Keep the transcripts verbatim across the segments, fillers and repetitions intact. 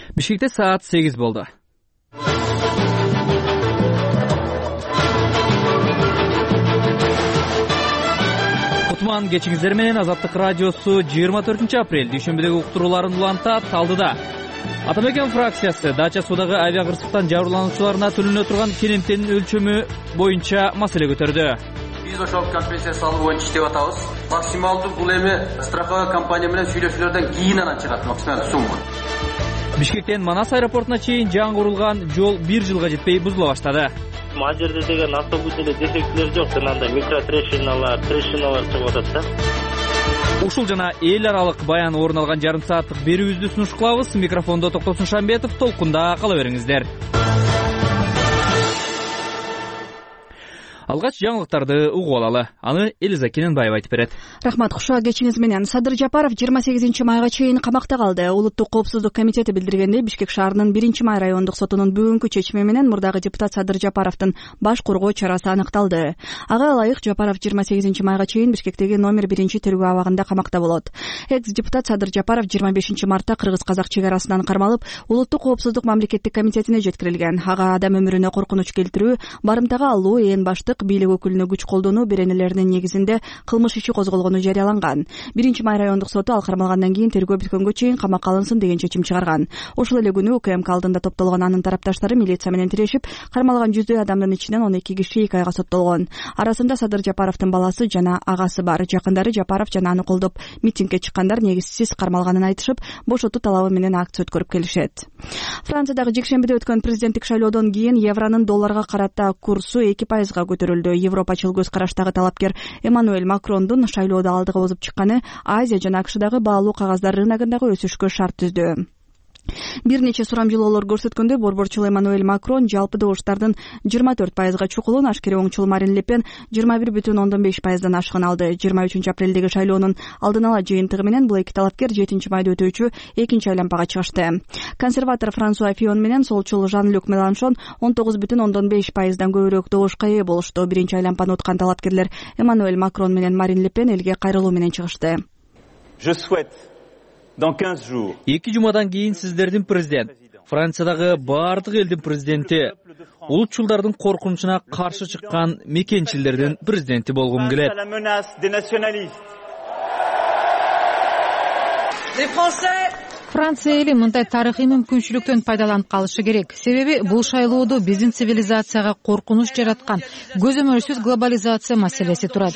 Бишкекте саат сегиз болду. Кутман кечиңиздер менен Азаттык радиосу жыйырма төртүнчү апрель дүйшөмбүдөгү уктурууларын улантат. Талдыда Атамекен фракциясы дача суудагы авиа кырсыктан жабырлануучуларына төлөнө турган керемтенин өлчөмү боюнча маселе көтөрдү. Биз ошол компенсация салуу боюнча иштеп атабыз. Максималдуу бул эми страховая компания менен сүйлөшүүлөрдөн кийин анан чыгат максималдуу сумма. Бишкектен Манас аэропортуна чейин жаңы курулган жол бир жылга жетпей бузула баштады. Ал жерде деген автобус эле дефектилер жок, анда микротрешиналар, трешиналар чыгып атат да. Ушул жана эл аралык баян орун алган жарым сааттык берүүбүздү сунуш кылабыз. Микрофондо Токтосун Шамбетов, толкунда кала бериңиздер. Алгач жаңылыктарды угуп алалы. Аны Элиза Кененбаева айтып берет. Рахмат, кушуа кечиңиз менен. Садыр Жапаров жыйырма сегизинчи майга чейин камакта калды. Улуттук коопсуздук комитети билдиргендей, Бишкек шаарынын биринчи май райондук сотунун бүгүнкү чечими менен мурдагы депутат Садыр Жапаровдун баш коргоо чарасы аныкталды. Ага ылайык Жапаров жыйырма сегизинчи майга чейин Бишкектеги номер биринчи тергөө абагында камакта болот. Экс депутат Садыр Жапаров жыйырма бешинчи мартта кыргыз-казак чек арасынан кармалып, улуттук коопсуздук мамлекеттик комитетине жеткирилген. Ага адам өмүрүнө коркунуч келтирүү, барымтага алуу, ээн баштык, бийлик өкүлүнө күч колдонуу беренелеринин негизинде кылмыш иши козголгону жарыяланган. биринчи май райондук соту ал кармалгандан кийин тергөө бүткөнгө чейин камакка алынсын деген чечим чыгарган. Ошол эле күнү УКМК алдында топтолгон анын тарапташтары милиция менен тирешип, кармалган жүздөй адамдын ичинен он эки киши эки айга соттолгон. Арасында Садыр Жапаровдун баласы жана агасы бар. Жакындары Жапаров жана аны колдоп митингге чыккандар негизсиз кармалганын айтышып, бошотуу талабы менен акция өткөрүп келишет. Франциядагы жекшембиде өткөн президенттик шайлоодон кийин евронун долларга карата курсу эки пайызга көтөрүлдү. Европачыл көз караштагы талапкер Эммануэль Макрондун шайлоодо алдыга озуп чыкканы Азия жана АКШдагы баалуу кагаздар рыногундагы өсүшкө шарт түздү. Бир нече сурамжылоолор көрсөткөндөй, борборчул Эммануэль Макрон жалпы добуштардын жыйырма төрт пайызга чукулун, ашкере оңчул Марин Ле Пен жыйырма бир бүтүн ондон беш пайыздан ашыгын алды. жыйырма үчүнчү апрелдеги шайлоонун алдын ала жыйынтыгы менен бул эки талапкер жетинчи майда өтүүчү экинчи айлампага чыгышты. Консерватор Франсуа Фион менен солчул Жан-Люк Меланшон он тогуз бүтүн ондон беш пайыздан көбүрөөк добушка ээ болушту. Биринчи айлампаны уткан талапкерлер Эммануэль Макрон менен Марин Ле Пен элге кайрылуу менен чыгышты. эки жумадан кийин сиздердин президент, Франциядагы баардык элдин президенти, улутчулдардын коркунучуна каршы чыккан мекенчилердин президенти болгум келет. Франция эли мындай тарыхый мүмкүнчүлүктөн пайдаланып калышы керек. Себеби бул шайлоодо биздин цивилизацияга коркунуч жараткан көзөмөлсүз глобализация маселеси турат.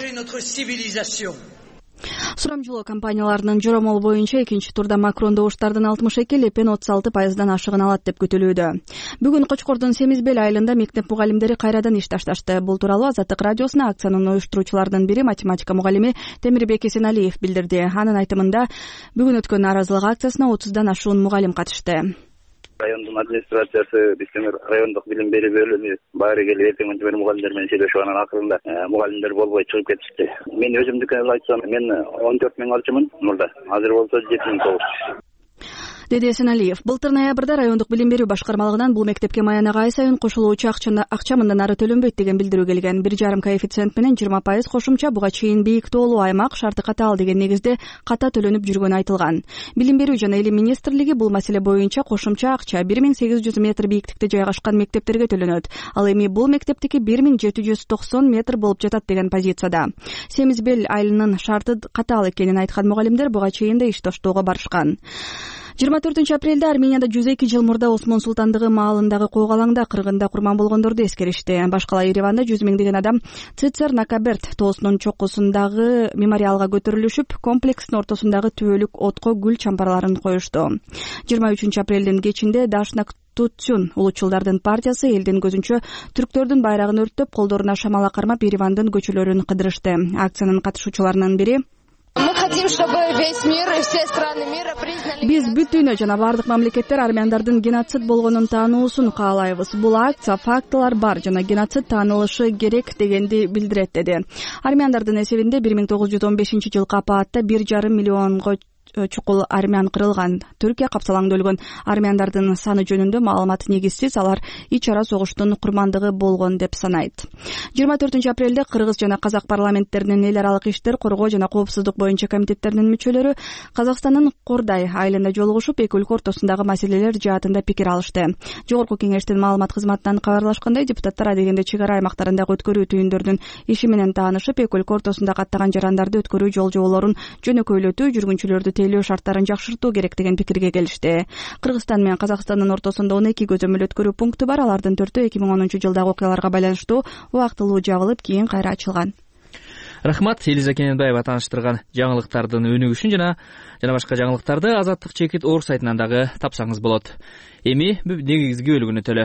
Сурамжылоо компанияларынын жоромол боюнча экинчи турда Макрон добуштардын алтымыш эки, Ле Пен отуз алты пайыздан ашыгын алат деп күтүлүүдө. Бүгүн Кочкордун Семизбел айылында мектеп мугалимдери кайрадан иш ташташты. Бул тууралуу Азаттык радиосуна акциянын уюштуруучуларынын бири математика мугалими Темирбек Эсеналиев билдирди. Анын айтымында бүгүн өткөн нааразылык акциясына отуздан ашуун мугалим катышты. Райондун администрациясы, биздин райондук билим берүү бөлүмү баары келип эртең менен мугалимдер менен сүйлөшүп анан акырында мугалимдер болбой чыгып кетишти. Мен өзүмдүкүн айтсам, мен он төрт миң алчумун мурда. Азыр болсо жети миң тогуз жүз. Деди Эсеналиев. Былтыр ноябрда райондук билим берүү башкармалыгынан бул мектепке маянага ай сайын кошулуучу акча мындан ары төлөнбөйт деген билдирүү келген. Бир жарым коэффициент менен жыйырма пайыз кошумча буга чейин бийик тоолуу аймак шарты катаал деген негизде ката төлөнүп жүргөнү айтылган. Билим берүү жана илим министрлиги бул маселе боюнча кошумча акча бир миң сегиз жүз метр бийиктикте жайгашкан мектептерге төлөнөт. Ал эми бул мектептики бир миң жети жүз токсон метр болуп жатат деген позицияда. Семизбел айылынын шарты катаал экенин айткан мугалимдер буга чейин да иш таштоого барышкан. жыйырма төртүнчү апрелде Арменияда жүз эки жыл мурда Осмон султандыгы маалындагы койгалаңда кыргында курман болгондорду эскеришти. Башкала Ереванда жүз миңдеген адам Цицер Накаберт тоосунун чокусундагы мемориалга көтөрүлүшүп, комплекстин ортосундагы түбөлүк отко гүл чампарларын коюшту. жыйырма үчүнчү апрелдин кечинде Дашнак Тутсюн улутчулдардын партиясы элдин көзүнчө түрктөрдүн байрагын өрттөп, колдоруна шамала кармап Еревандын көчөлөрүн кыдырышты. Акциянын катышуучуларынын бири Биз бүт дүйнө жана бардык мамлекеттер армяндардын геноцид болгонун таануусун каалайбыз. Бул акция фактылар бар жана геноцид таанылышы керек дегенди билдирет, деди. Армяндардын эсебинде бир миң тогуз жүз он бешинчи жылкы апаатта бир жарым миллионго чукул армян кырылган. Түркия капсалаңда өлгөн армяндардын саны жөнүндө маалымат негизсиз, алар ич ара согуштун курмандыгы болгон деп санайт. жыйырма төртүнчү апрелде Кыргыз жана Казак парламенттеринин эл аралык иштер, коргоо жана коопсуздук боюнча комитеттеринин мүчөлөрү Казакстандын Кордай айылында жолугушуп, эки өлкө ортосундагы маселелер жаатында пикир алышты. Жогорку кеңештин маалымат кызматынан кабарлашкандай, депутаттар адегенде чек ара аймактарындагы өткөрүү түйүндөрдүн иши менен таанышып, эки өлкө ортосунда каттаган жарандарды өткөрүү жол жоболорун жөнөкөйлөтүү, жүргүнчүлөрдү тейлөө шарттарын жакшыртуу керек деген пикирге келишти. Кыргызстан менен Казакстандын ортосунда он эки көзөмөл өткөрүү пункту бар. Алардын төртөө эки миң онунчу жылдагы окуяларга байланыштуу убактылуу жабылып, кийин кайра ачылган. Рахмат, Элиза Кененбаева тааныштырган жаңылыктардын өнүгүшүн жана жана башка жаңылыктарды Азаттык чекит орг сайтынан дагы тапсаңыз болот. Эми негизги бөлүгүнө төлө.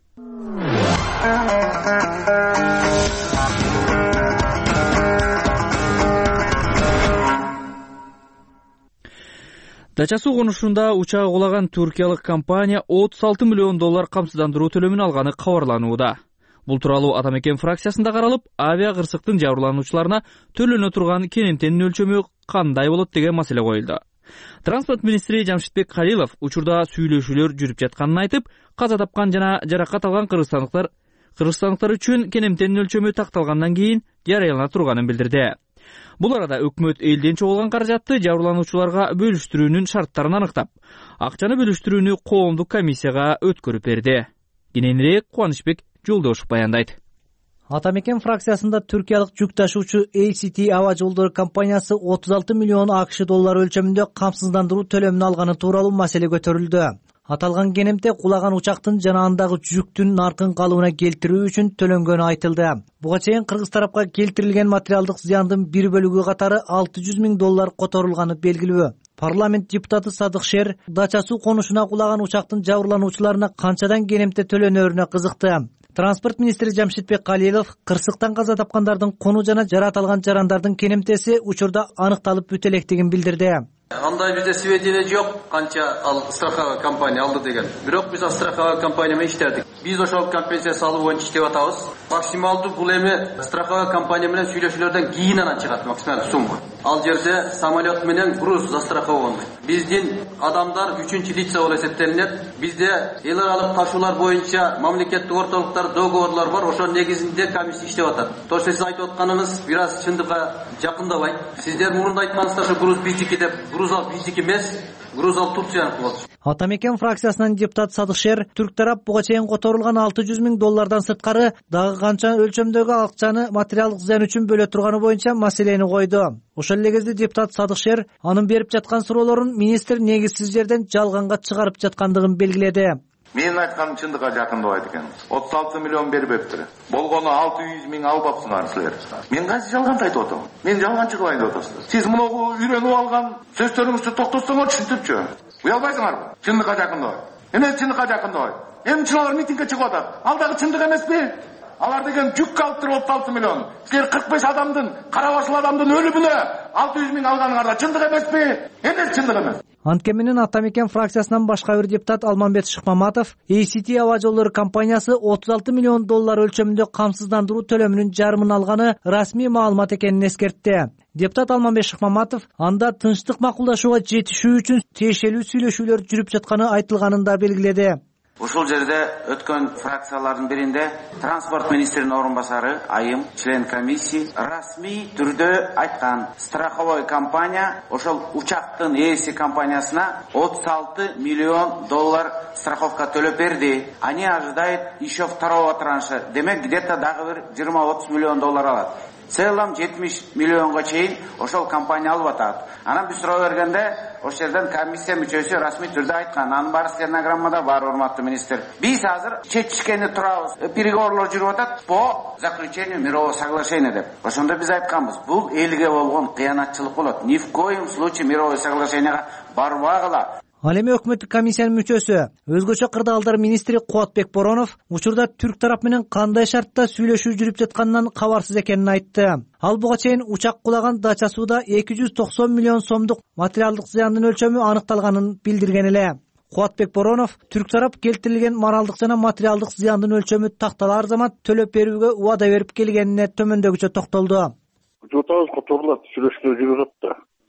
Дача суу конушунда учак кулаган туркиялык компания отуз алты миллион доллар камсыздандыруу төлөмүн алганы кабарланууда. Бул тууралуу Ата Мекен фракциясында каралып, авиа кырсыктын жабырлануучуларына төлөнө турган кенемтенин өлчөмү кандай болот деген маселе коюлду. Транспорт министри Жамшитбек Калилов учурда сүйлөшүүлөр жүрүп жатканын айтып, каза тапкан жана жаракат алган кыргызстандыктар кыргызстандыктар үчүн кенемтенин өлчөмү такталгандан кийин жарыялана турганын билдирди. Бул арада өкмөт элден чогулган каражатты жабырлануучуларга бөлүштүрүүнүн шарттарын аныктап, акчаны бөлүштүрүүнү коомдук комиссияга өткөрүп берди. Кененирээк Кубанычбек Жолдошев баяндайт. Ата Мекен фракциясында түркиялык жүк ташуучу эй си ти аба жолдору компаниясы отуз алты миллион акш доллары өлчөмүндө камсыздандыруу төлөмүн алганы тууралуу маселе көтөрүлдү. Аталган кенемте кулаган учактын жана андагы жүктүн наркын калыбына келтирүү үчүн төлөнгөнү айтылды. Буга чейин кыргыз тарапка келтирилген материалдык зыяндын бир бөлүгү катары алты жүз миң доллар которулганы белгилүү. Парламент депутаты Садык Шер дача суу конушуна кулаган учактын жабырлануучуларына канчадан кенемте төлөнөрүнө кызыкты. Транспорт министри Жамшитбек Калилов кырсыктан каза тапкандардын кону жана жарат алган жарандардын кенемтеси учурда аныкталып бүтө электигин билдирди. Андай бизде сведения жок, канча ал страховая компания алды деген. Бирок биз страховая компания менен иштедик. Биз ошол компенсация салуу боюнча иштеп атабыз. Максималдуу бул эми страховая компания менен сүйлөшүүлөрдөн кийин анан чыгат максималдуу сумма. Ал жерде самолет менен груз застрахован. Биздин адамдар үчүнчү лица болуп эсептелинет. Бизде эл аралык ташуулар боюнча мамлекеттик ортолуктар договорлор бар, ошонун негизинде комиссия иштеп атат. То есть сиз айтып атканыңыз бир аз чындыкка жакындабайт. Сиздер мурунда айткансыздар ошо груз биздики деп, груз ал биздики эмес, груз ал Турцияныкы болчу. Ата Мекен фракциясынын депутаты Садык Шер түрк тарап буга чейин которулган алты жүз миң доллардан сырткары дагы канча өлчөмдөгү акчаны материалдык зыян үчүн бөлө турганы боюнча маселени койду. Ошол эле кезде депутат Садык Шер анын берип жаткан суроолорун министр негизсиз жерден жалганга чыгарып жаткандыгын белгиледи. Менин айтканым чындыкка жакындабайт экен. отуз алты миллион бербептир. Болгону алты жүз миң албапсыңар силер. Мен кайсы жалганды айтып атам? Мен жалганчы кылайын деп атасыздар. Сиз муну үйрөнүп алган сөздөрүңүздү токтотсоңор түшүнтүпчү. Уялбайсыңарбы? Чындыкка жакындабайт. Эмес чындыкка жакындабайт. Эми чыналар митингге чыгып атат. Ал дагы чындык эмеспи? Алар деген жүк алып туруп отуз алты миллион. Силер кырк беш адамдын, кара башыл адамдын өлүмүнө алты жүз миң алганыңар да чындык эмеспи? Эмес чындык эмес. Анткени менен Ата Мекен фракциясынан башка бир депутат Алмамбет Шыкмаматов эй си ти аба жолдору компаниясы отуз алты миллион доллар өлчөмүндө камсыздандыруу төлөмүнүн жарымын алганы расмий маалымат экенин эскертти. Депутат Алмамбет Шыкмаматов анда тынчтык макулдашууга жетишүү үчүн тиешелүү сүйлөшүүлөр жүрүп жатканы айтылганын да белгиледи. Ушул жерде өткөн фракциялардын биринде транспорт министринин орун басары Айым, член комиссии расмий түрдө айткан, страховой компания ошол учактын ээси компаниясына отуз алты миллион доллар страховка төлөп берди. Они ожидают еще второго транша. Демек где-то дагы бир жыйырма отуз миллион доллар алат. В целом жетимиш миллионго чейин ошол компания алып атат. Анан биз суроо бергенде ошол жерден комиссия мүчөсү расмий түрдө айткан. Анын баары стенограммада бар, урматтуу министр. Биз азыр чечишкени турабыз. Переговорлор жүрүп атат по заключению мирового соглашения деп. Ошондо биз айтканбыз, бул элге болгон кыянатчылык болот. Ни в коем случае мировое соглашениега барбагыла. Ал эми өкмөттүк комиссиянын мүчөсү, өзгөчө кырдаалдар министри Кубатбек Боронов учурда түрк тарап менен кандай шартта сүйлөшүү жүрүп жатканынан кабарсыз экенин айтты. Ал буга чейин учак кулаган дача сууда эки жүз токсон миллион сомдук материалдык зыяндын өлчөмү аныкталганын билдирген эле. Кубатбек Боронов түрк тарап келтирилген моралдык жана материалдык зыяндын өлчөмү такталар замат төлөп берүүгө убада берип келгенине төмөндөгүчө токтолду. Жотабыз которулат, сүйлөшүүлөр жүрүп атат да.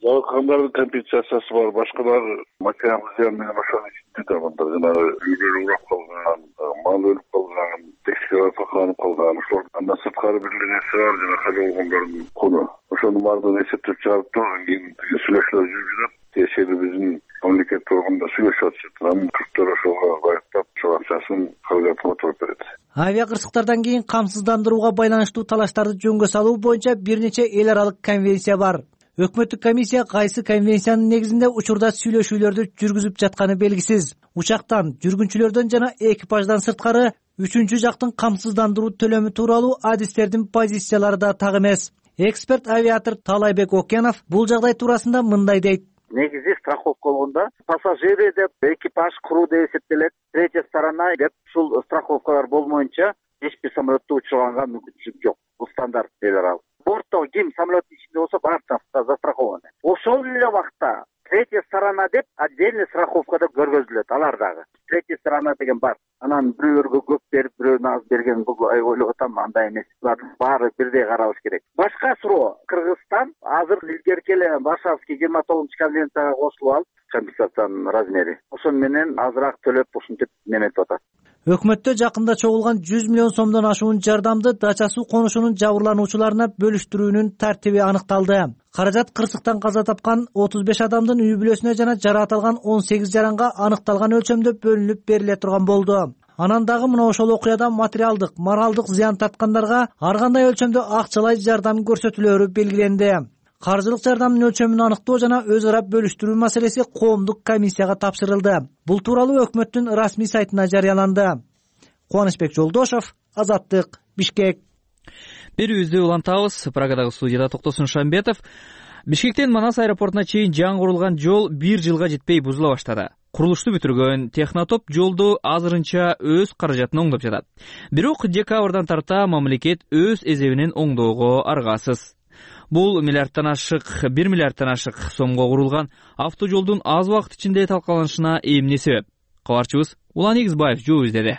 Жалыккандардын компенсациясы бар, башкалар материалдык зыян менен ошону ичинде жанагы үйлөрү урап калган, мал өлүп калган, текстиль сакаланып калган, ошол андан сырткары бир нерсе бар, жана кале болгондордун куну. Ошонун баардыгын эсептеп чыгарып турган кийин сүйлөшүүлөр жүрүп жатат. Тиешелүү биздин мамлекет органында сүйлөшүп атышат. Анын түрктөр ошого байыктап, ошол акчасын каражатын отуруп берет. Авиа кырсыктардан кийин камсыздандырууга байланыштуу талаштарды жөнгө салуу боюнча бир нече эл аралык конвенция бар. Өкмөттүк комиссия кайсы конвенциянын негизинде учурда сүйлөшүүлөрдү жүргүзүп жатканы белгисиз. Учактан, жүргүнчүлөрдөн жана экипаждан сырткары үчүнчү жактын камсыздандыруу төлөмү тууралуу адистердин позициялары да так эмес. Эксперт авиатор Талайбек Окенов бул жагдай туурасында мындай дейт. Негизи страховка болгондо пассажиры деп, экипаж, кру деп эсептелет. Третья сторона деп ушул страховкалар болмоюнча эч бир самолетто учурганга мүмкүнчүлүк жок. Бул стандарт эл аралык. Бортто ким самолеттин ичинде болсо барчасы застрахованы. Ошол эле убакта третья сторона деп отдельный страховкада көргөзүлөт. Алар дагы третья сторона деген бар. Анан бирөөлөргө көп берип, бирөөнө аз берген бул ойлоп атам, андай эмес. Булардын баары бирдей каралыш керек. Башка суроо, Кыргызстан азыр илгерки эле Варшавский жыйырма тогузунчу конвенцияга кошулуп алып, компенсациянын размери ошон менен азыраак төлөп ушинтип неметип атат. Өкмөттө жакында чогулган жүз миллион сомдон ашуун жардамды Дача суу конушунун жабырлануучуларына бөлүштүрүүнүн тартиби аныкталды. Каражат кырсыктан каза тапкан отуз беш адамдын үй бүлөсүнө жана жараат алган он сегиз жаранга аныкталган өлчөмдө бөлүнүп бериле турган болду. Анан дагы мына ошол окуяда материалдык, моралдык зыян тарткандарга ар кандай өлчөмдө акчалай жардам көрсөтүлөөрү белгиленди. Каржылык жардамдын өлчөмүн аныктоо жана өз ара бөлүштүрүү маселеси коомдук комиссияга тапшырылды. Бул тууралуу өкмөттүн расмий сайтына жарыяланды. Кубанычбек Жолдошов, Азаттык, Бишкек. Берүүбүздү улантабыз. Прагадагы студияда Токтосун Шамбетов. Бишкектен Манас аэропортуна чейин жаңырылган жол бир жылга жетпей бузула баштады. Курулушту бүтүргөн Технотоп жолду азырынча өз каражатын оңдоп жатат. Бирок декабрдан тарта мамлекет өз эсебинен оңдоого аргасыз. Бул миллиардтан ашык, бир миллиардтан ашык сомго курулган автожолдун аз убакыт ичинде талкаланышына эмне себеп? Кабарчыбыз Улан Игизбаев жооп издеди.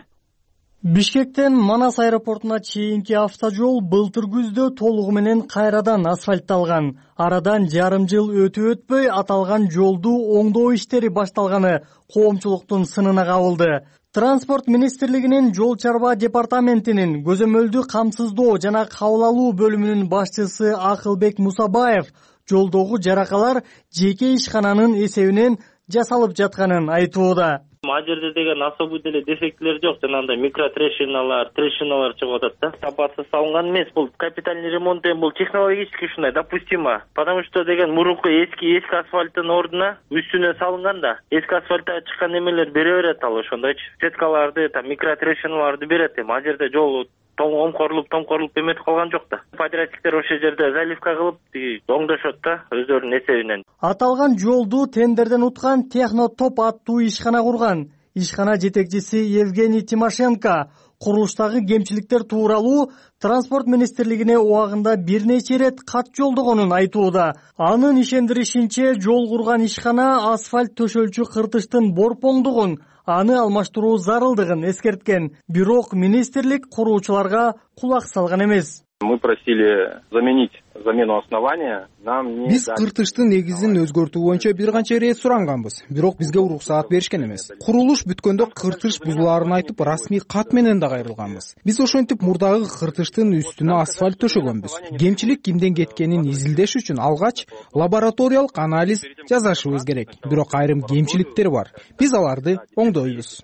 Бишкектен Манас аэропортуна чейинки автожол былтыр күздө толугу менен кайрадан асфальтталган. Арадан жарым жыл өтүп өтпөй аталган жолду оңдоо иштери башталганы коомчулуктун сынына кабылды. Транспорт министрлигинин жол чарба департаментинин көзөмөлдү камсыздоо жана кабыл алуу бөлүмүнүн башчысы Акылбек Мусабаев жолдогу жаракалар жеке ишкананын эсебинен жасалып жатканын айтууда. Ал жерде деген особый деле дефектилер жок, жанагындай микротрешиналар, трешиналар чыгып атат да. Сапатсыз салынган эмес, бул капитальный ремонт эми бул технологически ушундай допустимо. Потому что деген мурунку эски эски асфальттын ордуна үстүнө салынган да. Эски асфальтта чыккан немелер бере берет ал ошондойчу. Сеткаларды, там микротрешиналарды берет. Эми ал жерде жол томкорулуп, томкорулуп эметип калган жок да. Подрядчиктер ошол жерде заливка кылып оңдошот да өздөрүнүн эсебинен. Аталган жолду тендерден уткан Технотоп аттуу ишкана курган. Ишкана жетекчиси Евгений Тимошенко курулуштагы кемчиликтер тууралуу транспорт министрлигине убагында бир нече ирет кат жолдогонун айтууда. Анын ишендиришинче жол курган ишкана асфальт төшөлчү кыртыштын борпоңдугун, аны алмаштыруу зарылдыгын эскерткен. Бирок министрлик куруучуларга кулак салган эмес. Мы просили заменить замену основания. Биз кыртыштын негизин өзгөртүү боюнча бир канча ирет суранганбыз, бирок бизге уруксаат беришкен эмес. Курулуш бүткөндө кыртыш бузулаарын айтып, расмий кат менен да кайрылганбыз. Биз ошентип мурдагы кыртыштын үстүнө асфальт төшөгөнбүз. Кемчилик кимден кеткенин изилдеш үчүн алгач лабораториялык анализ жасашыбыз керек. Бирок айрым кемчиликтер бар. Биз аларды оңдойбуз.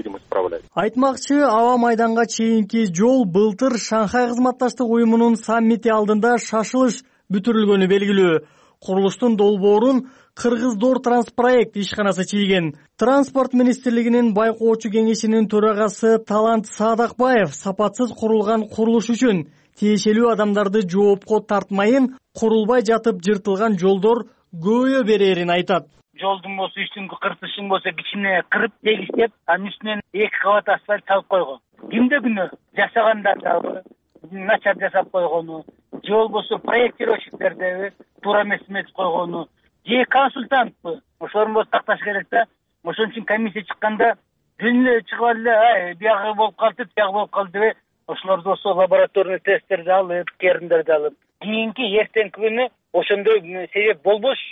Айтмакчы, аба майданга чейинки жол былтыр Шанхай кызматташтык уюмунун саммити алдында шашылыш бүтүрүлгөнү белгилүү. Курулуштун долбоорун Кыргыз Дор Транспроект ишканасы чийген. Транспорт министрлигинин байкоочу кеңешинин төрагасы Талант Садакбаев сапатсыз курулган курулуш үчүн тиешелүү адамдарды жоопко тартмайын, курулбай жатып жыртылган жолдор көбөйө берерин айтат. Жолдун болсо үстүңкү кыртышын болсо кичине кырып тегиштеп, анын үстүнөн эки кабат асфальт салып койгон. Кимде күнөө? Жашагандар дагы начар жасап койгону, же болбосо проектировщиктердеби туура эмес эметип койгону, же консультантпы. Ошолорун болсо такташ керек да. Ошон үчүн комиссия чыкканда бүт эле чыгып алды, ай, биягы болуп калды, биягы болуп калды деп, ошолорду болсо лабораторный тесттерди алып, кериндерди алып, кийинки эртеңки күнү ошондой себеп болбош үчүн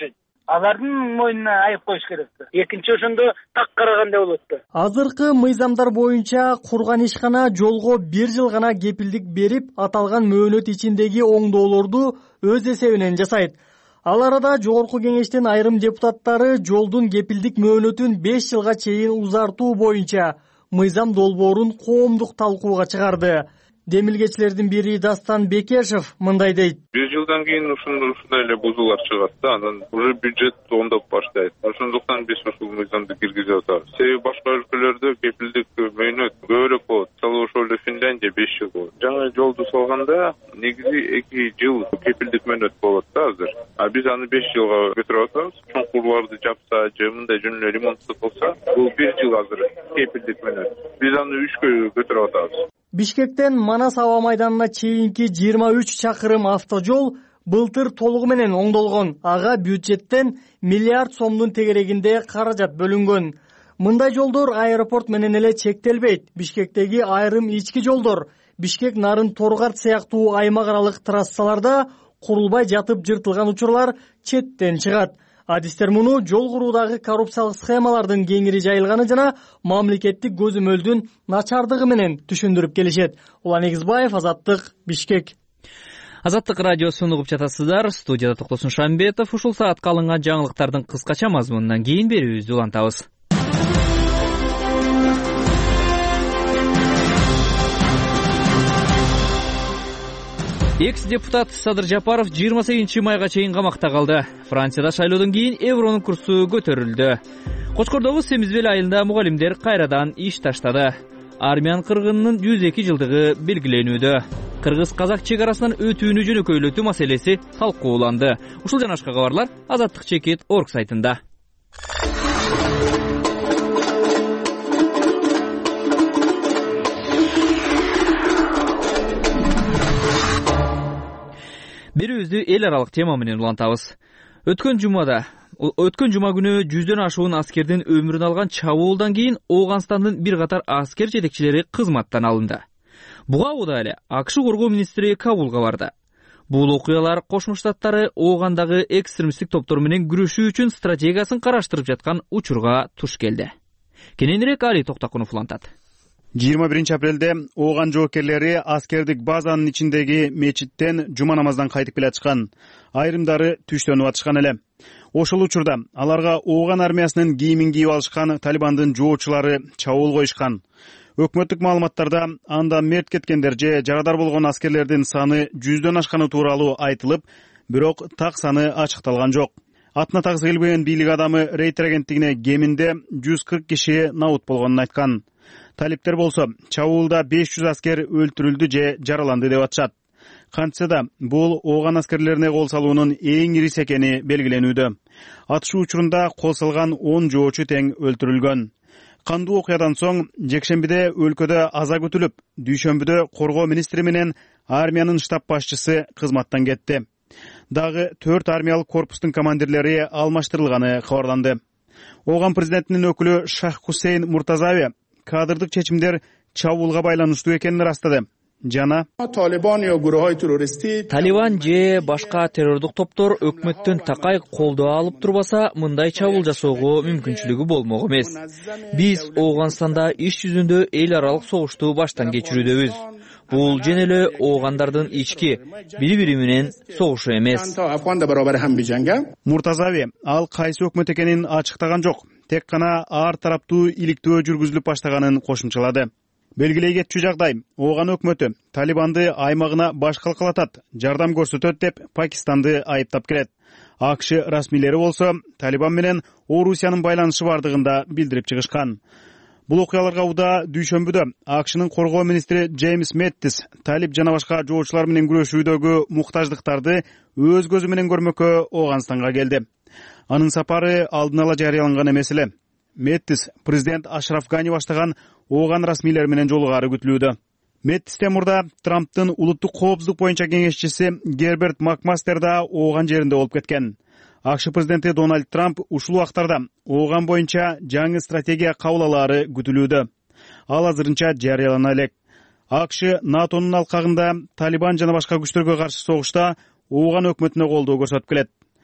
алардын мойнуна айып коюш керек да. Экинчи ошондо так карагандай болот да. Азыркы мыйзамдар боюнча курган ишкана жолго бир жыл гана кепилдик берип, аталган мөөнөт ичиндеги оңдоолорду өз эсебинен жасайт. Ал арада жогорку кеңештин айрым депутаттары жолдун кепилдик мөөнөтүн беш жылга чейин узартуу боюнча мыйзам долбоорун коомдук талкууга чыгарды. Демилгечилердин бири Дастан Бекешев мындай дейт. беш жылдан кийин ушундай эле бузуулар чыгат да, анан уже бюджет оңдоп баштайт. Ошондуктан биз ушул мыйзамды киргизип атабыз. Себеби башка өлкөлөрдө кепилдик мөөнөт көбүрөөк болот. Мисалы ошол эле Финляндия беш жыл болот. Жаңы жолду салганда негизи эки жыл кепилдик мөөнөт болот да азыр. А биз аны беш жылга көтөрүп атабыз. Чоңкурларды жапса, же мындай жөн эле ремонтту кылса, бул бир жыл азыр кепилдик мөөнөт. Биз аны үчкө көтөрүп атабыз. Бишкектен Манас аба майданына чейинки жыйырма үч чакырым автожол былтыр толугу менен оңдолгон. Ага бюджеттен миллиард сомдун тегерегинде каражат бөлүнгөн. Мындай жолдор аэропорт менен эле чектелбейт. Бишкектеги айрым ички жолдор, Бишкек Нарын Торгарт сыяктуу аймак аралык трассаларда курулбай жатып жыртылган учурлар четтен чыгат. Адистер муну жол куруудагы коррупциялык схемалардын кеңири жайылганы жана мамлекеттик көзөмөлдүн начардыгы менен түшүндүрүп келишет. Улан Эгизбаев, Азаттык, Бишкек. Азаттык радиосун угуп жатасыздар. Студияда Токтосун Шамбетов. Ушул саатка алынган жаңылыктардын кыскача мазмунунан кийин берүүбүздү улантабыз. Экс-депутат Садыр Жапаров жыйырма сегизинчи майга чейин камакта калды. Францияда шайлоодон кийин евронун курсу көтөрүлдү. Кочкордогу Семизбел айылында мугалимдер кайрадан иш таштады. Армян кыргынынын жүз эки жылдыгы белгиленүүдө. Кыргыз-казак чек арасынан өтүүнү жөнөкөйлөтүү маселеси талкууланды. Ушул жана башка кабарлар Азаттык чекит орг сайтында. Берүүбүздү эл аралык тема менен улантабыз. Өткөн жумада, өткөн жума күнү жүздөн ашуун аскердин өмүрүн алган чабуулдан кийин Ооганстандын бир катар аскер жетекчилери кызматтан алынды. Буга убада эле АКШ коргоо министри Кабулга барды. Бул окуялар Кошмо Штаттары Оогандагы экстремисттик топтор менен күрөшүү үчүн стратегиясын караштырып жаткан учурга туш келди. Кененирээк Али Токтакунов улантат. жыйырма биринчи апрелде Ооган жоокерлери аскердик базанын ичиндеги мечиттен жума намаздан кайтып келе жатышкан. Айрымдары түштөнүп атышкан эле. Ошол учурда аларга Ооган армиясынын кийимин кийип алышкан Талибандын жоочулары чабуул коюшкан. Өкмөттүк маалыматтарда анда мерт кеткендер же жарадар болгон аскерлердин саны жүздөн ашканы тууралуу айтылып, бирок так саны ачыкталган жок. Атына таксы келбеген бийлик адамы Рейтер агенттигине кеминде жүз кырк киши набут болгонун айткан. Талиптер болсо чабуулда беш жүз аскер өлтүрүлдү же жараланды деп атышат. Кантса да бул Ооган аскерлерине кол салуунун эң ирisi экени белгиленүүдө. Атышуу учурунда кол салган он жоочу тең өлтүрүлгөн. Кандуу окуядан соң жекшембиде өлкөдө аза күтүлүп, дүйшөмбүдө коргоо министри менен армиянын штаб башчысы кызматтан кетти. Дагы төрт армиялык корпустун командирлери алмаштырылганы кабарланды. Ооган президентинин өкүлү Шах Хусейн Муртазави кадрдык чечимдер чабуулга байланыштуу экенин ырастады. Жана Талибан же башка террордук топтор өкмөттөн такай колдоо алып турбаса, мындай чабуул жасоого мүмкүнчүлүгү болмок эмес. Биз Ооганстанда иш жүзүндө эл аралык согушту баштан кечирүүдөбүз. Бул жөн эле оогандардын ички бири-бири менен согушу эмес. Муртазави ал кайсы өкмөт экенин ачыктаган жок. Тек гана ар тараптуу иликтөө жүргүзүлүп баштаганын кошумчалады. Белгилей кетчү жагдай, Ооган өкмөтү Талибанды аймагына баш калкалатат, жардам көрсөтөт деп Пакистанды айыптап келет. АКШ расмийлери болсо Талибан менен Орусиянын байланышы бардыгында билдирип чыгышкан. Бул окуяларга убада дүйшөмбүдө АКШнын коргоо министри Джеймс Мэттис талип жана башка жоочулар менен күрөшүүдөгү муктаждыктарды өз көзү менен көрмөккө Ооганстанга келди. Анын сапары алдын ала жарыяланган эмес эле. Мэттис президент Ашраф Гани баштаган Ооган расмийлери менен жолугаары күтүлүүдө. Мэттистен мурда Трамптын улуттук коопсуздук боюнча кеңешчиси Герберт Макмастер да Ооган жеринде болуп кеткен. АКШ президенти Дональд Трамп ушул убактарда Ооган боюнча жаңы стратегия кабыл алаары күтүлүүдө. Ал азырынча жарыялана элек. АКШ НАТОнун алкагында Талибан жана башка күчтөргө каршы согушта Ооган өкмөтүнө колдоо көрсөтүп келет.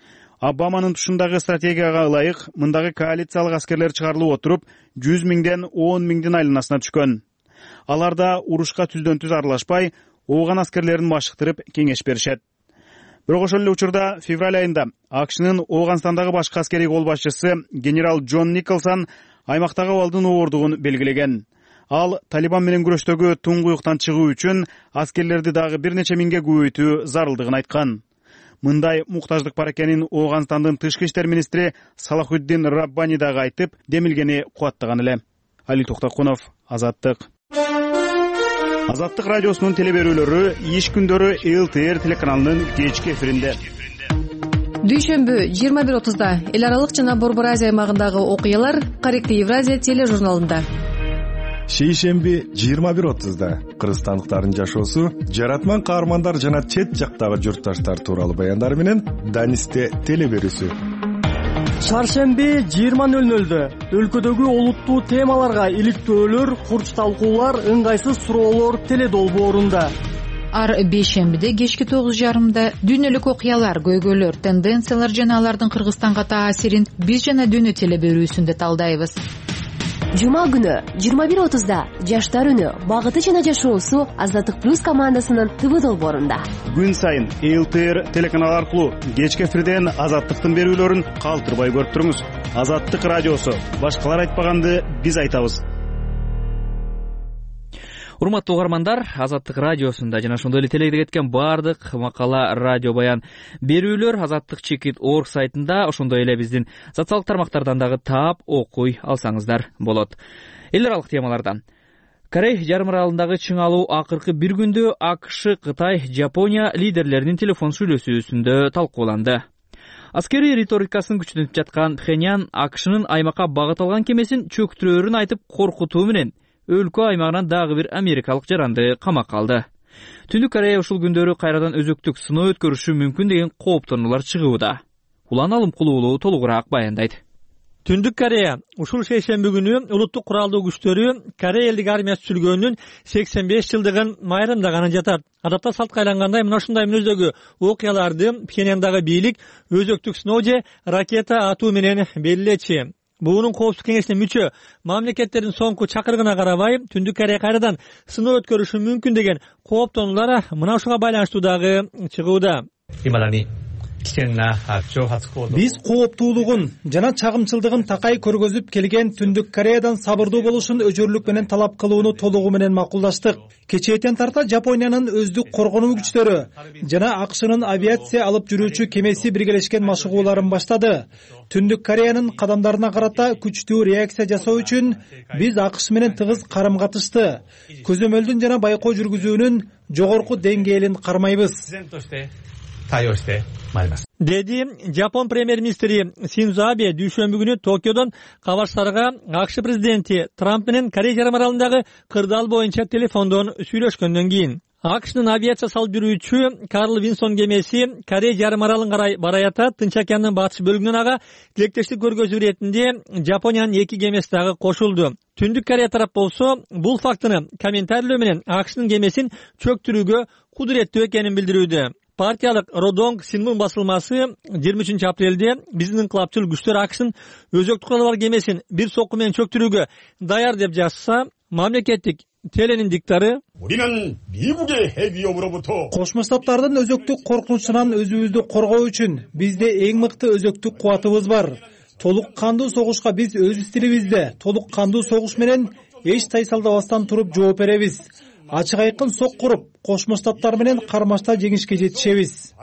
Обаманын тушундагы стратегияга ылайык мындагы коалициялык аскерлер чыгарылып отуруп, жүз миңден он миңдин айланасына түшкөн. Алар да урушка түздөн түз аралашпай, ооган аскерлерин машыктырып кеңеш беришет. Бирок ошол эле учурда февраль айында АКШнын Ооганстандагы башкы аскерий кол башчысы генерал Джон Николсон аймактагы абалдын оордугун белгилеген. Ал Талибан менен күрөштөгү туңгуюктан чыгуу үчүн аскерлерди дагы бир нече миңге көбөйтүү зарылдыгын айткан. Мындай муктаждык бар экенин Ооганстандын тышкы иштер министри Салахуддин Раббани дагы айтып, демилгени кубаттаган эле. Али Токтокунов, Азаттык. Азаттык радиосунун телеберүүлөрү иш күндөрү эл тэ эр телеканалынын кечки эфиринде. Дүйшөмбү жыйырма бир отузда эл аралык жана Борбор Азия аймагындагы окуялар Корректный Евразия тележурналында. Шейшемби жыйырма бир отузда кыргызстандыктардын жашоосу, жаратман каармандар жана чет жактагы журтташтар тууралуу баяндар менен Данисте телеберүүсү. Чаршемби жыйырма нөл нөлдө өлкөдөгү олуттуу темаларга иликтөөлөр, курч талкуулар, ыңгайсыз суроолор теледолбоорунда. Ар бейшембиде кечки тогуз жарымда дүйнөлүк окуялар, көйгөйлөр, тенденциялар жана алардын Кыргызстанга таасирин биз жана дүйнө телеберүүсүндө талдайбыз. Жума күнү жыйырма бир отузда жаштар үнү, багыты жана жашоосу Азаттык плюс командасынын ТВ долбоорунда. Күн сайын эл тэ эр телеканалы аркылуу кечки эфирден Азаттыктын берүүлөрүн калтырбай көрүп туруңуз. Азаттык радиосу. Башкалар айтпаганды биз айтабыз. Урматтуу угармандар, Азаттык радиосунда жана ошондой эле телегде кеткен баардык макала, радио баян берүүлөр Азаттык чекит точка орг сайтында, ошондой эле биздин социалдык тармактардан дагы таап окуй алсаңыздар болот. Эл аралык темалардан Корей жарым аралындагы чыңалуу акыркы бир күндө АКШ, Кытай, Жапония лидерлеринин телефон сүйлөшүүсүндө талкууланды. Аскерий риторикасын күчтөнүп жаткан Пхеньян АКШнын аймакка багыт алган кемесин чөктүрөөрүн айтып коркутуу менен өлкө аймагынан дагы бир америкалык жаранды камакка алды. Түндүк Корея ушул күндөрү кайрадан өзөктүк сыноо өткөрүшү мүмкүн деген кооптонуулар чыгууда. Улан Алымкулуулу толугураак баяндайт. Түндүк Корея ушул шейшемби күнү улуттук куралдуу күчтөрү Корея элдик армиясы түзүлгөнүнүн сексен беш жылдыгын майрамдаганы жатат. Адатта салтка айлангандай мына ушундай мүнөздөгү окуяларды Пхеньяндагы бийлик өзөктүк сыноо же ракета атуу менен белгилечи. Буунун коопсуздук кеңешине мүчө мамлекеттердин соңку чакырыгына карабай, Түндүк Корея кайрадан сыноо өткөрүшү мүмкүн деген кооптонуулар мына ушуга байланыштуу дагы чыгууда. Биз кооптуулугун жана чагымчылдыгын такай көргөзүп келген Түндүк Кореядан сабырдуу болушун өчөрлүк менен талап кылууну толугу менен макулдаштык. Кечээттен тарта Жапониянын өздүк коргонуу күчтөрү жана АКШнын авиация алып жүрүүчү кемеси биргелешкен машыгууларын баштады. Түндүк Кореянын кадамдарына карата күчтүү реакция жасоо үчүн биз АКШ менен тыгыз карым-катышты. Көзөмөлдүн жана байкоо жүргүзүүнүн жогорку деңгээлин кармайбыз. Деди Жапон премьер-министри Синдзо Абе дүйшөмбү күнү Токиодон кабарчыларга АКШ президенти Трамп менен Корея жарым аралындагы кырдаал боюнча телефондон сүйлөшкөндөн кийин. АКШнын авиация салып жүрүүчү Карл Винсон кемеси Корея жарым аралын карай бараята Тынч океандын батыш бөлүгүнөн ага тилектештик көргөзүү иретинде Жапониянын эки кемеси дагы кошулду. Түндүк Корея тарап болсо бул фактыны комментарийлөө менен АКШнын кемесин чөктүрүүгө кудуреттүү экенин билдирүүдө. Партиялык Родонг Синмун басылмасы жыйырма үчүнчү апрелде биздин инкылапчыл күчтөр АКШнын өзөктүк куралы бар кемесин бир сокку менен чөктүрүүгө даяр деп жазса, мамлекеттик теленин диктары Кошмо Штаттардын өзөктүк коркунучунан өзүбүздү коргоо үчүн бизде эң мыкты өзөктүк кубатыбыз бар. Толук кандуу согушка биз өз стилибизде толук кандуу согуш менен эч тайсалдабастан туруп жооп беребиз. Ачык айкын сок куруп, Кошмо Штаттар менен кармашта жеңишке жетишебиз.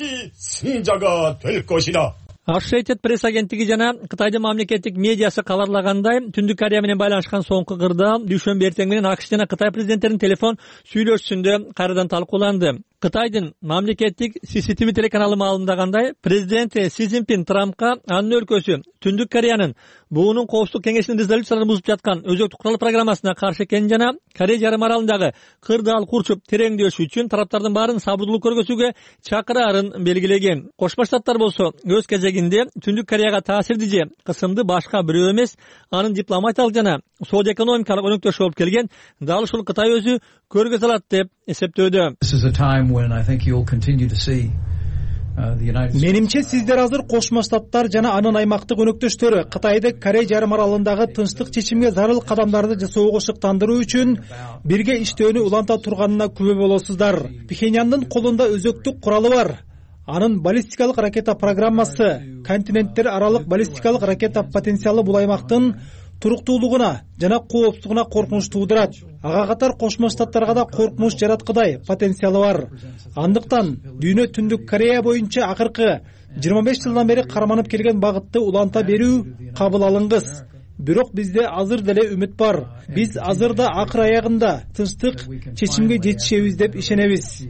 Associated Press агенттиги жана Кытайдын мамлекеттик медиасы кабарлагандай, Түндүк Корея менен байланышкан соңку кырдаал дүйшөмбү эртең менен АКШ жана Кытай президенттеринин телефон сүйлөшүүсүндө кайрадан талкууланды. Кытайдын мамлекеттик си си ти ви телеканалы маалымдагандай, президент Си Цзиньпин Трампка анын өлкөсү Түндүк Кореянын буунун коопсуздук кеңешинин резолюцияларын бузуп жаткан өзөктүк курал программасына каршы экенин жана Корея жарым аралындагы кырдаал курчуп тереңдөшү үчүн тараптардын баарын сабырдуулук көргөзүүгө чакыраарын белгилеген. Кошмо Штаттар болсо өз кезегинде Түндүк Кореяга таасирди же кысымды башка бирөө эмес, анын дипломатиялык жана соода экономикалык өнөктөшү болуп келген дал ушул Кытай өзү көргөзө алат деп эсептөөдө. менимче сиздер азыр Кошмо Штаттар жана анын аймактык өнөктөштөрү Кытайды Корей жарым аралындагы тынчтык чечимге зарыл кадамдарды жасоого шыктандыруу үчүн бирге иштөөнү уланта турганына күбө болосуздар. Пхеньяндын колунда өзөктүк куралы бар. Анын баллистикалык ракета программасы континенттер аралык баллистикалык ракета потенциалы бул аймактын туруктуулугуна жана коопсуздугуна коркунуч туудурат. Ага катар Кошмо Штаттарга да коркунуч жараткыдай потенциалы бар. Андыктан Дүйнө Түндүк Корея боюнча акыркы жыйырма беш жылдан бери карманып келген багытты уланта берүү кабыл алынгыс. Бирок бизде азыр деле үмүт бар. Биз азыр да акыр аягында тынчтык чечимге жетишебиз деп ишенебиз.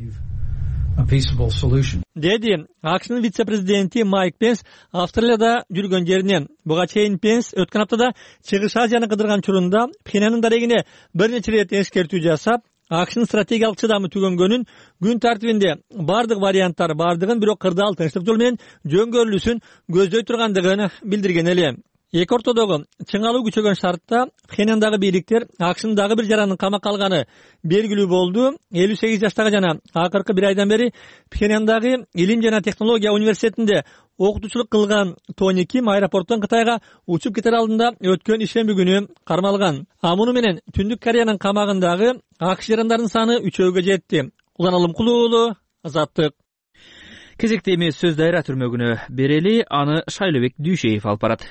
Деди АКШнын вице-президенти Майк Пенс Австралияда жүргөн жеринен. Буга чейин Пенс өткөн аптада Чыгыш Азияны кыдырган учурунда Пхеньяндын дарегине бир нече ирет эскертүү жасап, АКШнын стратегиялык чыдамы түгөнгөнүн, күн тартибинде бардык варианттар бардыгын, бирок кырдаал тынчтык жол менен жөнгөрүлүүсүн көздөй тургандыгын билдирген эле. Эки ортодогу чыңалуу күчөгөн шартта Пхеньяндагы бийликтер АКШнын дагы бир жаранын камакка алганы белгилүү болду. элүү сегиз жаштагы жана акыркы бир айдан бери Пхеньяндагы Илим жана технология университетинде окутуучулук кылган Тони Ким аэропорттон Кытайга учуп кетер алдында өткөн ишемби күнү кармалган. А муну менен Түндүк Кореянын камагындагы АКШ жарандарынын саны үчөөгө жетти. Уланалым Кулуулу, Азаттык. Кезекте эмес сөз дайра түрмөгүнө берели, аны Шайлыбек Дүйшеев алып барат.